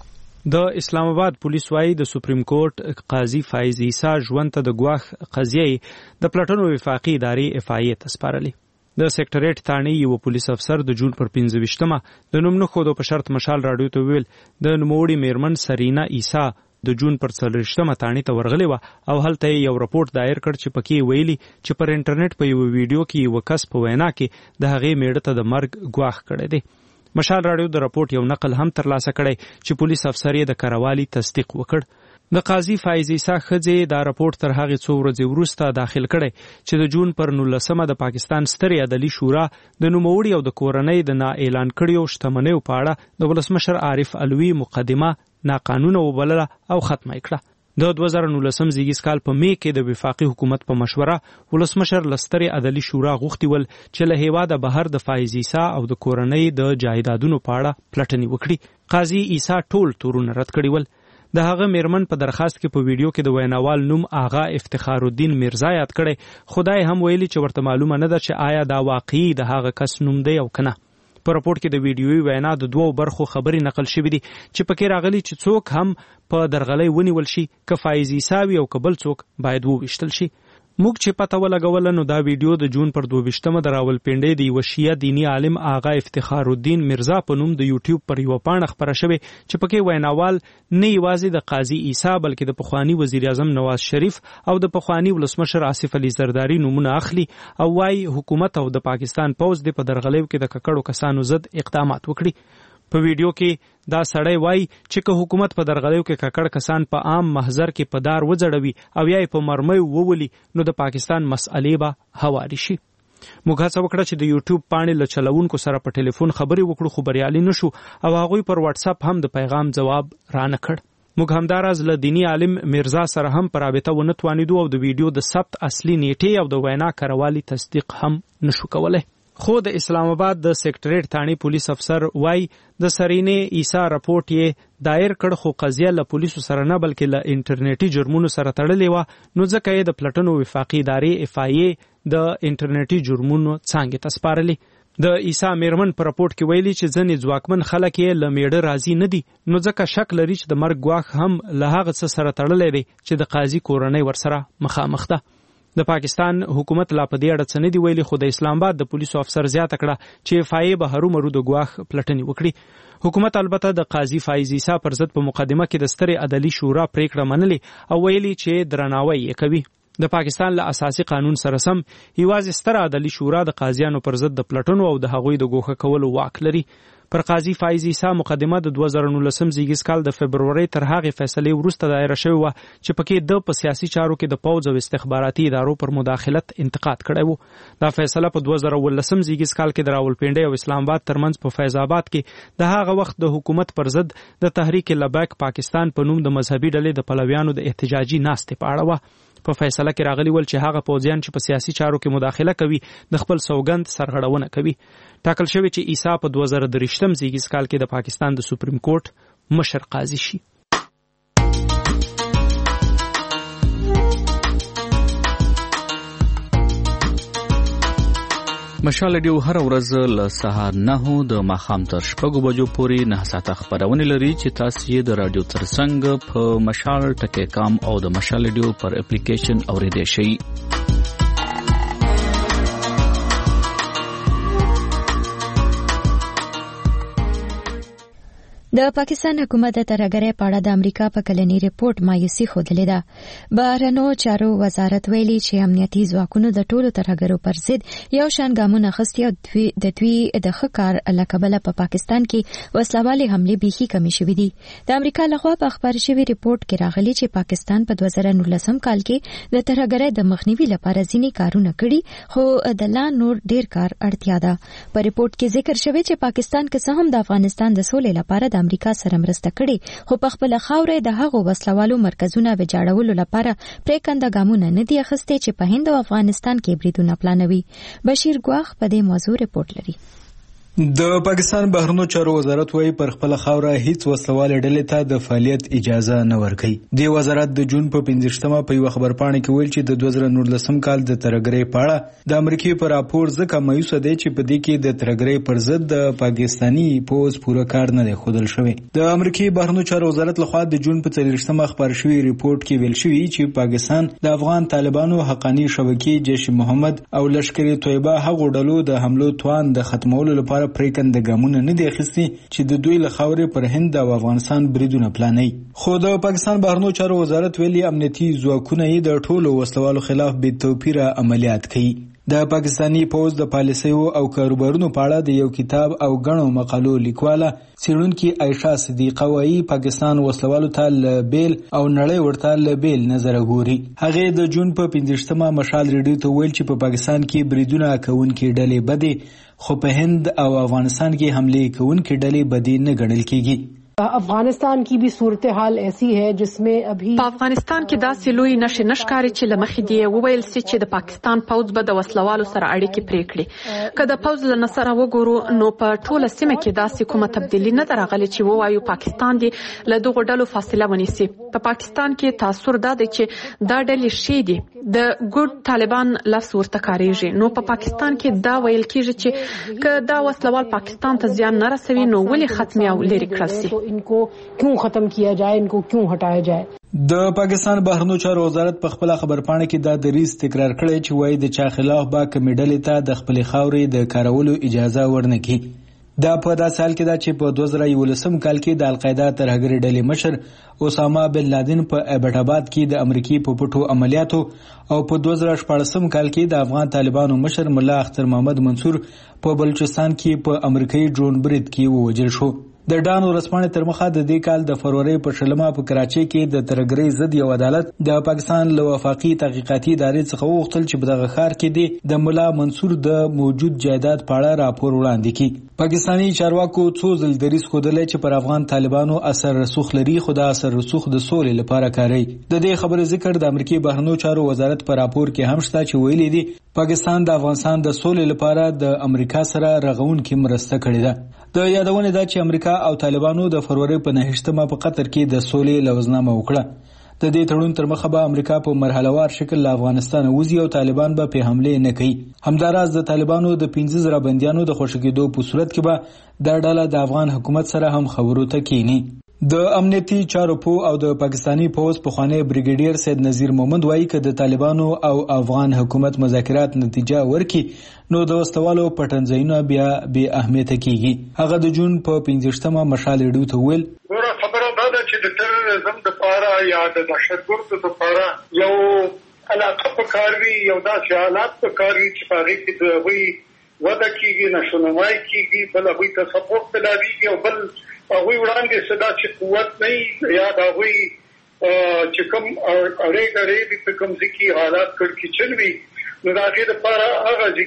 د اسلام آباد پولیس وايي د سپریم کورټ قاضي فایز عیسی ژوند ته د ګواښ قضیه د پلټنو وفاقي ادارې اف آی ای ته سپارلې. د سیکټریټ تاڼي یو پولیس افسر د جون پر پنځه ویشتمه د نوم نه خودو په شرط مشال راډیو ته ویل د نوموړي میرمن سرینا عیسی د جون پر څلوېښتمه تاڼي ته ورغلې وه او هلته یو راپورټ دایر کړ چې پکې ویلي چې پر انټرنیټ په یو ویډیو کې یو کس په وینا کې د هغې میړه ته د مرګ ګواښ کړی دی. مشال راډیو د راپورټ یو نقل هم ترلاسه کړی چې پولیس افسر یې د کاروالي تصدیق وکړ. د قاضي فایز عیسی ښځې دا راپورټ تر هغې څو ورځې وروسته داخل کړی چې د جون پر نولسمه د پاکستان سترې عدلي شورا د نوموړي او د کورنۍ د نا اعلان کړیو شتمنیو په اړه د ولسمشر عارف علوي مقدمه ناقانونه وبلله او ختمه کړه. د دوه زره نولسم زیږیز کال په می کې د وفاقي حکومت په مشوره ولسمشر لسترې عدلي شورا غوښتي ول چې له هیواده بهر د فایز عیسی او د کورنۍ د جایدادونو په اړه پلټنې وکړي. قاضي عیسی ټول تورونه رد کړي ول. د هغه میرمن په درخواست کې په ویډیو کې د ویناوال نوم آغا افتخار الدین میرزا یاد کړي. خدای هم ویلي چې ورته معلومه نه ده چې آیا دا واقعي د هغه کس نوم دی او کنه. په راپورټ کې د ویډیوي وینا د دوو برخو خبرې نقل شوې دي چې پکې راغلي چې څوک هم په درغلۍ ونیول شي، که فایز عیسی وي او که بل څوک باید وویشتل شي. موږ چې پته ولګوله نو دا ویډیو د جون پر دوه ویشتمه د راولپنډۍ د یوه شیعه دیني عالم آغا افتخار الدین میرزا په نوم د یوټیوب پر یوه پاڼه خپره شوې چې پکې ویناوال نه یوازې د قاضي عیسی بلکې د پخواني وزیر اعظم نواز شریف او د پخواني ولسمشر آصف علي زرداري نومونه اخلي او وايي حکومت او د پاکستان پوځ د په درغلیو کې د ککړو کسانو ضد اقدامات وکړي. په ویډیو کې دا سړی وایي چې که حکومت په درغلیو کې ککړ کسان په عام محضر کې په دار وځړوي او یا په مرمیو وولي نو د پاکستان مسئلې به هواري شي. موږ هڅه وکړه چې د یوټیوب پاڼې له چلوونکو سره په ټلیفون خبرې وکړو خو بریالي نشو او هغوی پر واتس اپ هم د پیغام جواب رانه کړ. موږ همداراز له دیني عالم میرزا سره هم په رابطه ونه توانېدو او د ویډیو د ثبت اصلي نیټې او د وینا کاروالي تصدیق هم نشو کولی. خو د اسلام آباد د سیکټریټ تاڼي پولیس افسر وای د سرینې عیسی راپورټ یې دایر کړ خو قضیه له پولیسو سره نه بلکې له انټرنیټي جرمونو سره تړلې وه نو ځکه یې د پلټنو وفاقي ادارې اف آی ای د انټرنیټي جرمونو څانګې ته سپارلې. د عیسی میرمن په راپورټ کې ویلي چې ځینې ځواکمن خلک یې له میړه راضي نه دي نو ځکه شک لري چې د مرګ ګواښ هم له هغه څه سره تړلی دی چې د قاضي کورنۍ ورسره مخامخ ده. د پاکستان حکومت لا په دې اړه څه نه دي ویلي خو د اسلام آباد د پولیسو افسر زیاته کړه چې اف آی ای به هرومرو د ګواښ پلټنې وکړي. حکومت البته د قاضي فایز عیسی پر ضد په مقدمه کې د سترې عدلي شورا پریکړه منلې او ویلي چې درناوی یې کوي. د پاکستان له اساسي قانون سره سم یوازې ستره عدلي شورا د قاضیانو پر ضد د پلټنو او د هغوی د ګوښه کولو واک لري. پر قاضي فایز عیسی مقدمه د دوه زره نولسم زیږیز کال د فبرورۍ تر هغې فیصلې وروسته دایره شوې وه چې پکې د په سیاسي چارو کې د پوځ او استخباراتي ادارو پر مداخلت انتقاد کړی و. دا فیصله په دوه زره اوولسم زیږیز کال کې د راولپنډۍ او اسلام آباد ترمنځ په فیض آباد کې د هغه وخت د حکومت پر ضد د تحریک لبیک پاکستان په نوم د مذهبي ډلې د پلویانو د احتجاجي ناستې په اړه وه. په فیصله کې راغلي ول چې هغه پوځیان چې په سیاسي چارو کې مداخله کوي د خپل سوګند سرغړونه کوي. ټاکل شوی چې عیسی په دوه زره درې زیږیز کال کې د پاکستان د سپریم کورټ مشر قاضي شي. مشال ریډیو هر ورځ له سهار نهو د ماښام تر شپږو بجو پورې نه ساعته خپرونه لري چې تاسو یې د رادیو ترڅنګ په مشال ټکی کام او د مشال ریډیو پر اپلیکیشن اوریدئ شئ. د پاکستان حکومت د ترهګرۍ په اړه د امریکا په کلنی ریپورت مایوسي ښودلې ده. بهرنیو چارو وزارت ویلي چې امنیتي ځواکونو د ټولو ترهګرو پر ضد یو شان ګامونه اخیستي او د دوی د ښه کار له کبله په پاکستان کې وسلوالې حملې بیخي کمې شوې دي. د امریکا لخوا په خپاره شوي ریپورت کې راغلي چې پاکستان په دوه زره نولسم کال کې د ترهګرۍ د مخنیوي لپاره ځینې کارونه کړي، خو د لا نور ډیر کار اړتیا ده. په ریپورت کې ذکر شوی چې پاکستان که څه هم د افغانستان د سولې لپاره د امریکا سره مرسته کړي، خو په خپل خاورې د هغو وسلوالو مرکزونه ویجاړولو لپاره پریکنده ګامونه نه دي اخیستي چې په هند او افغانستان کې بریدونه پلانوي. بشیر ګواخ په دې موضوع ریپورت لري. د پاکستان بهرنیو چارو وزارت وايي پر خپل خاوره هیڅ وسلواله ډلې ته د فعالیت اجازه نه ورکوي. د وزارت د جون په پنځشتمه په یو خبرپاڼه کې ویل چې د دوه زره نولسم کال د ترهګرۍ په اړه د امریکای پر راپور ځکه مایوسه دی چې په دې کې د ترهګرۍ پر ضد د پاکستاني پوز پوره کار نه دی ښودل شوی. د امریکای بهرنیو چارو وزارت لخوا د جون په څلوېښتمه خبر شوی ریپورت کې ویل شوی چې پاکستان د افغان طالبانو حقانی شبکې جیش محمد او لشکر طیبه هغو ډلو د حملو توان د ختمولو لپاره پریکنده ګامونه نه دي اخیستي چې د دوی له خاورې پر هند او افغانستان بریدونه پلانوي. خو د پاکستان بهرنیو چارو وزارت ویلي امنیتي ځواکونه یې د ټولو وسلوالو خلاف بې توپیره عملیات کوي. د پاکستانی پوز د پالیسیو او کاروبارونو په اړه د یو کتاب او غنو مقالو لیکواله څېړونکي عایشه صدیقه وايي پاکستان وسلوالو ته له بیل او نړۍ ورته له بیل نظر ګوري. هغه د جون په پنځشتمه مشال ریډیو ته ویل چې په پاکستان کې بریدونه کوونکي ډلې بدې، خو په هند او افغانستان کې حملې کوونکي ډلې بدې نه ګڼل کېږي. افغانستان کی بھی صورتحال ایسی ہے جس میں ابھی په افغانستان کې داسې لوی نشي نشکاري چې لمخې دی وویل سي چې د پاکستان پوز به د وسلوالو سره اړیکې پرې کړي. که د پوز له نصره وګورو نو په ټوله سیمه کې داسې کومه تبدیلی نه درغلي چې ووایو پاکستان دی له دغه ډلو فاصله ونیسي. په پاکستان کې تاثر دا دی چې دا ډلې شي دي د ګډ طالبان لفظ ورته کاریږي. نو په پاکستان کې دا ویل کیږي چې که دا وسلوال پاکستان ته زیان نه رسوي نو ولې ختمي او لري کړل سي. ان کو کیوں ختم کیا جائے، ان کو کیوں ہٹایا جائے. د پاکستان بهرنیو چارو وزارت په خپل خبرپاڼه کې دا دریځ تکرار کړی چې وایي د چا خلاف با کمې ډلې ته د خپلې خاورې د کارولو اجازه ورنکړي. دا په داسې حال کې ده چې په دوه زره یولسم کال کې د القاعده ترهګرۍ ډلې مشر اسامه بن لادن په ایبټ آباد کې د امریکای په پټو عملیاتو او په دوه زره شپاړسم کال کې د افغان طالبانو مشر ملا اختر محمد منصور په بلوچستان کې په امریکایي ډرون برید کې ووژل شو. د ډان ورسپانې تر مخه د دې کال د فروری په شلمه په کراچۍ کې د ترهګرۍ ضد یو عدالت د پاکستان له وفاقي تحقیقاتي ادارې څخه وغوښتل چې په دغه ښار کې د ملا منصور د موجود جایداد په اړه راپور وړاندې کړي. پاکستاني چارواکو څو ځل دریځ ښودلی چې پر افغان طالبانو اثر رسوخ لري، خو دا اثر رسوخ د سولې لپاره کاروي. د دې خبرې ذکر د امریکای بهرنیو چارو وزارت په راپور کې هم شته چې ویلي دي پاکستان د افغانستان د سولې لپاره د امریکا سره رغونکې مرسته کړې ده. د یادونه ده چې امریکا او طالبانو د فروری په نهشتمه په قطر کې د سولې لوزنامه وکړه. د دې تړون تر مخه به امریکا په مرحلهوار شکل له افغانستان وځي او طالبان به په حمله نه کوي. همداراز د طالبانو د پنځه زره بنديانو د خوشی کېدو په صورت کې به دا ډله د افغان حکومت سره هم خبرو ته کینی. د امنیتي چارو پو او د پاکستانی پوز پخوانی بریګیډیر سید نذیر مومند وایي چې د طالبانو او افغان حکومت مذاکرات نتیجه ورکړي نو د وسوالو پټنځایونه بیا بې اهمیته کیږي. هغه د جون په پنځشتمه مشال ریډیو ته ویل ګوره خبره دا ده چې د تروریزم لپاره یا د دهشتګردو لپاره یو علاقه پکار وي، یو داسې حالات پکار وي چې په هغې کې د هغوی وده کیږي، نشونمای کیږي، بل هغوی ته سپورټ ملاویږي او بل هغوی وړاندې څه داسې قوت نه وي یا د هغوی چې کوم اړې ګړې دي په کوم ځای کې حالات کړکېچن وي نو د هغې دپاره هغه ځای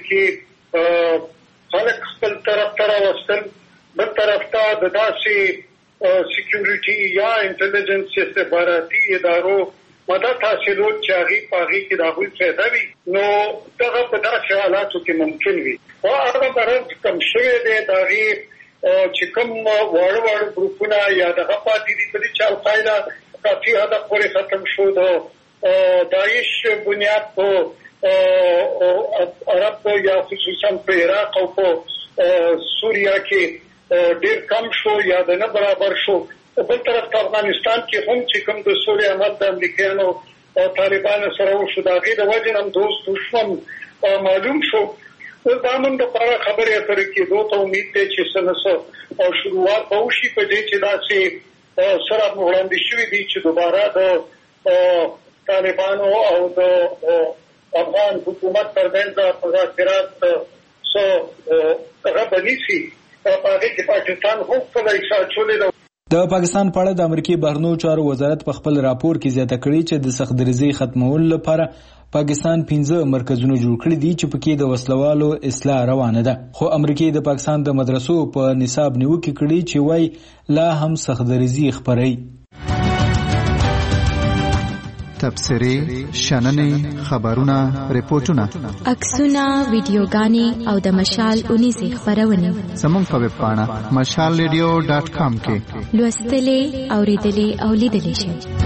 کې خلک خپل طرف ته راوستل، بل طرف ته د داسې سیکیورټي یا انټلیجنس استخباراتي ادارو مدد حاصلول چې هغه پاغي کې د هغوی فایده وي نو دغه په داسې حالاتو کې ممکن وي او هغه برعکس کم شوی دی د هغې چې کوم واړه واړه ګروپونه یا دغه پاتې دي په دې چې القاعده کافي حده پورې ختم شو د داعش بنیاد په عرب یا خصوصا په عراق او په سوریا کې ډېر کم شو یا د نه برابر شو بل طرف په افغانستان کې هم چې کوم د سولې عمل د امریکایانو او طالبانو سره وشو د هغې د وجې نه هم دوست دشمن معلوم شو اوس دا هم دپاره خبرې اترې کېدو ته امید دی چې څه نه څه او شروعات به وشي په دې چې داسې سره وړاندې شوي دي چې دوباره د طالبانو او د افغان حکومت ترمنځ مذاکرات څه هغه به نیسي په هغې کې پاکستان هم خپله حصه اچولې ده. د پاکستان په اړه د امریکای بهرنیو چارو وزارت په خپل راپور کې زیاته کړې چې د سخت دریزۍ ختمولو لپاره پاکستان پنځه مرکزونه جوړ کړي دي چې پکې د وسلوالو اصلاح روانه ده خو امریکای د پاکستان د مدرسو په نصاب نیوکه کړي چې وای لا هم سخت دریزۍ خبري تبصرې شننې خبرونه ریپورتونه عکسونه ویډیوګانې او د مشال اونیزې خبرونه زموږ په ویب پاڼه مشال ریډیو ډاټ کام کې لوستلې اوریدلې او لیدلې شئ.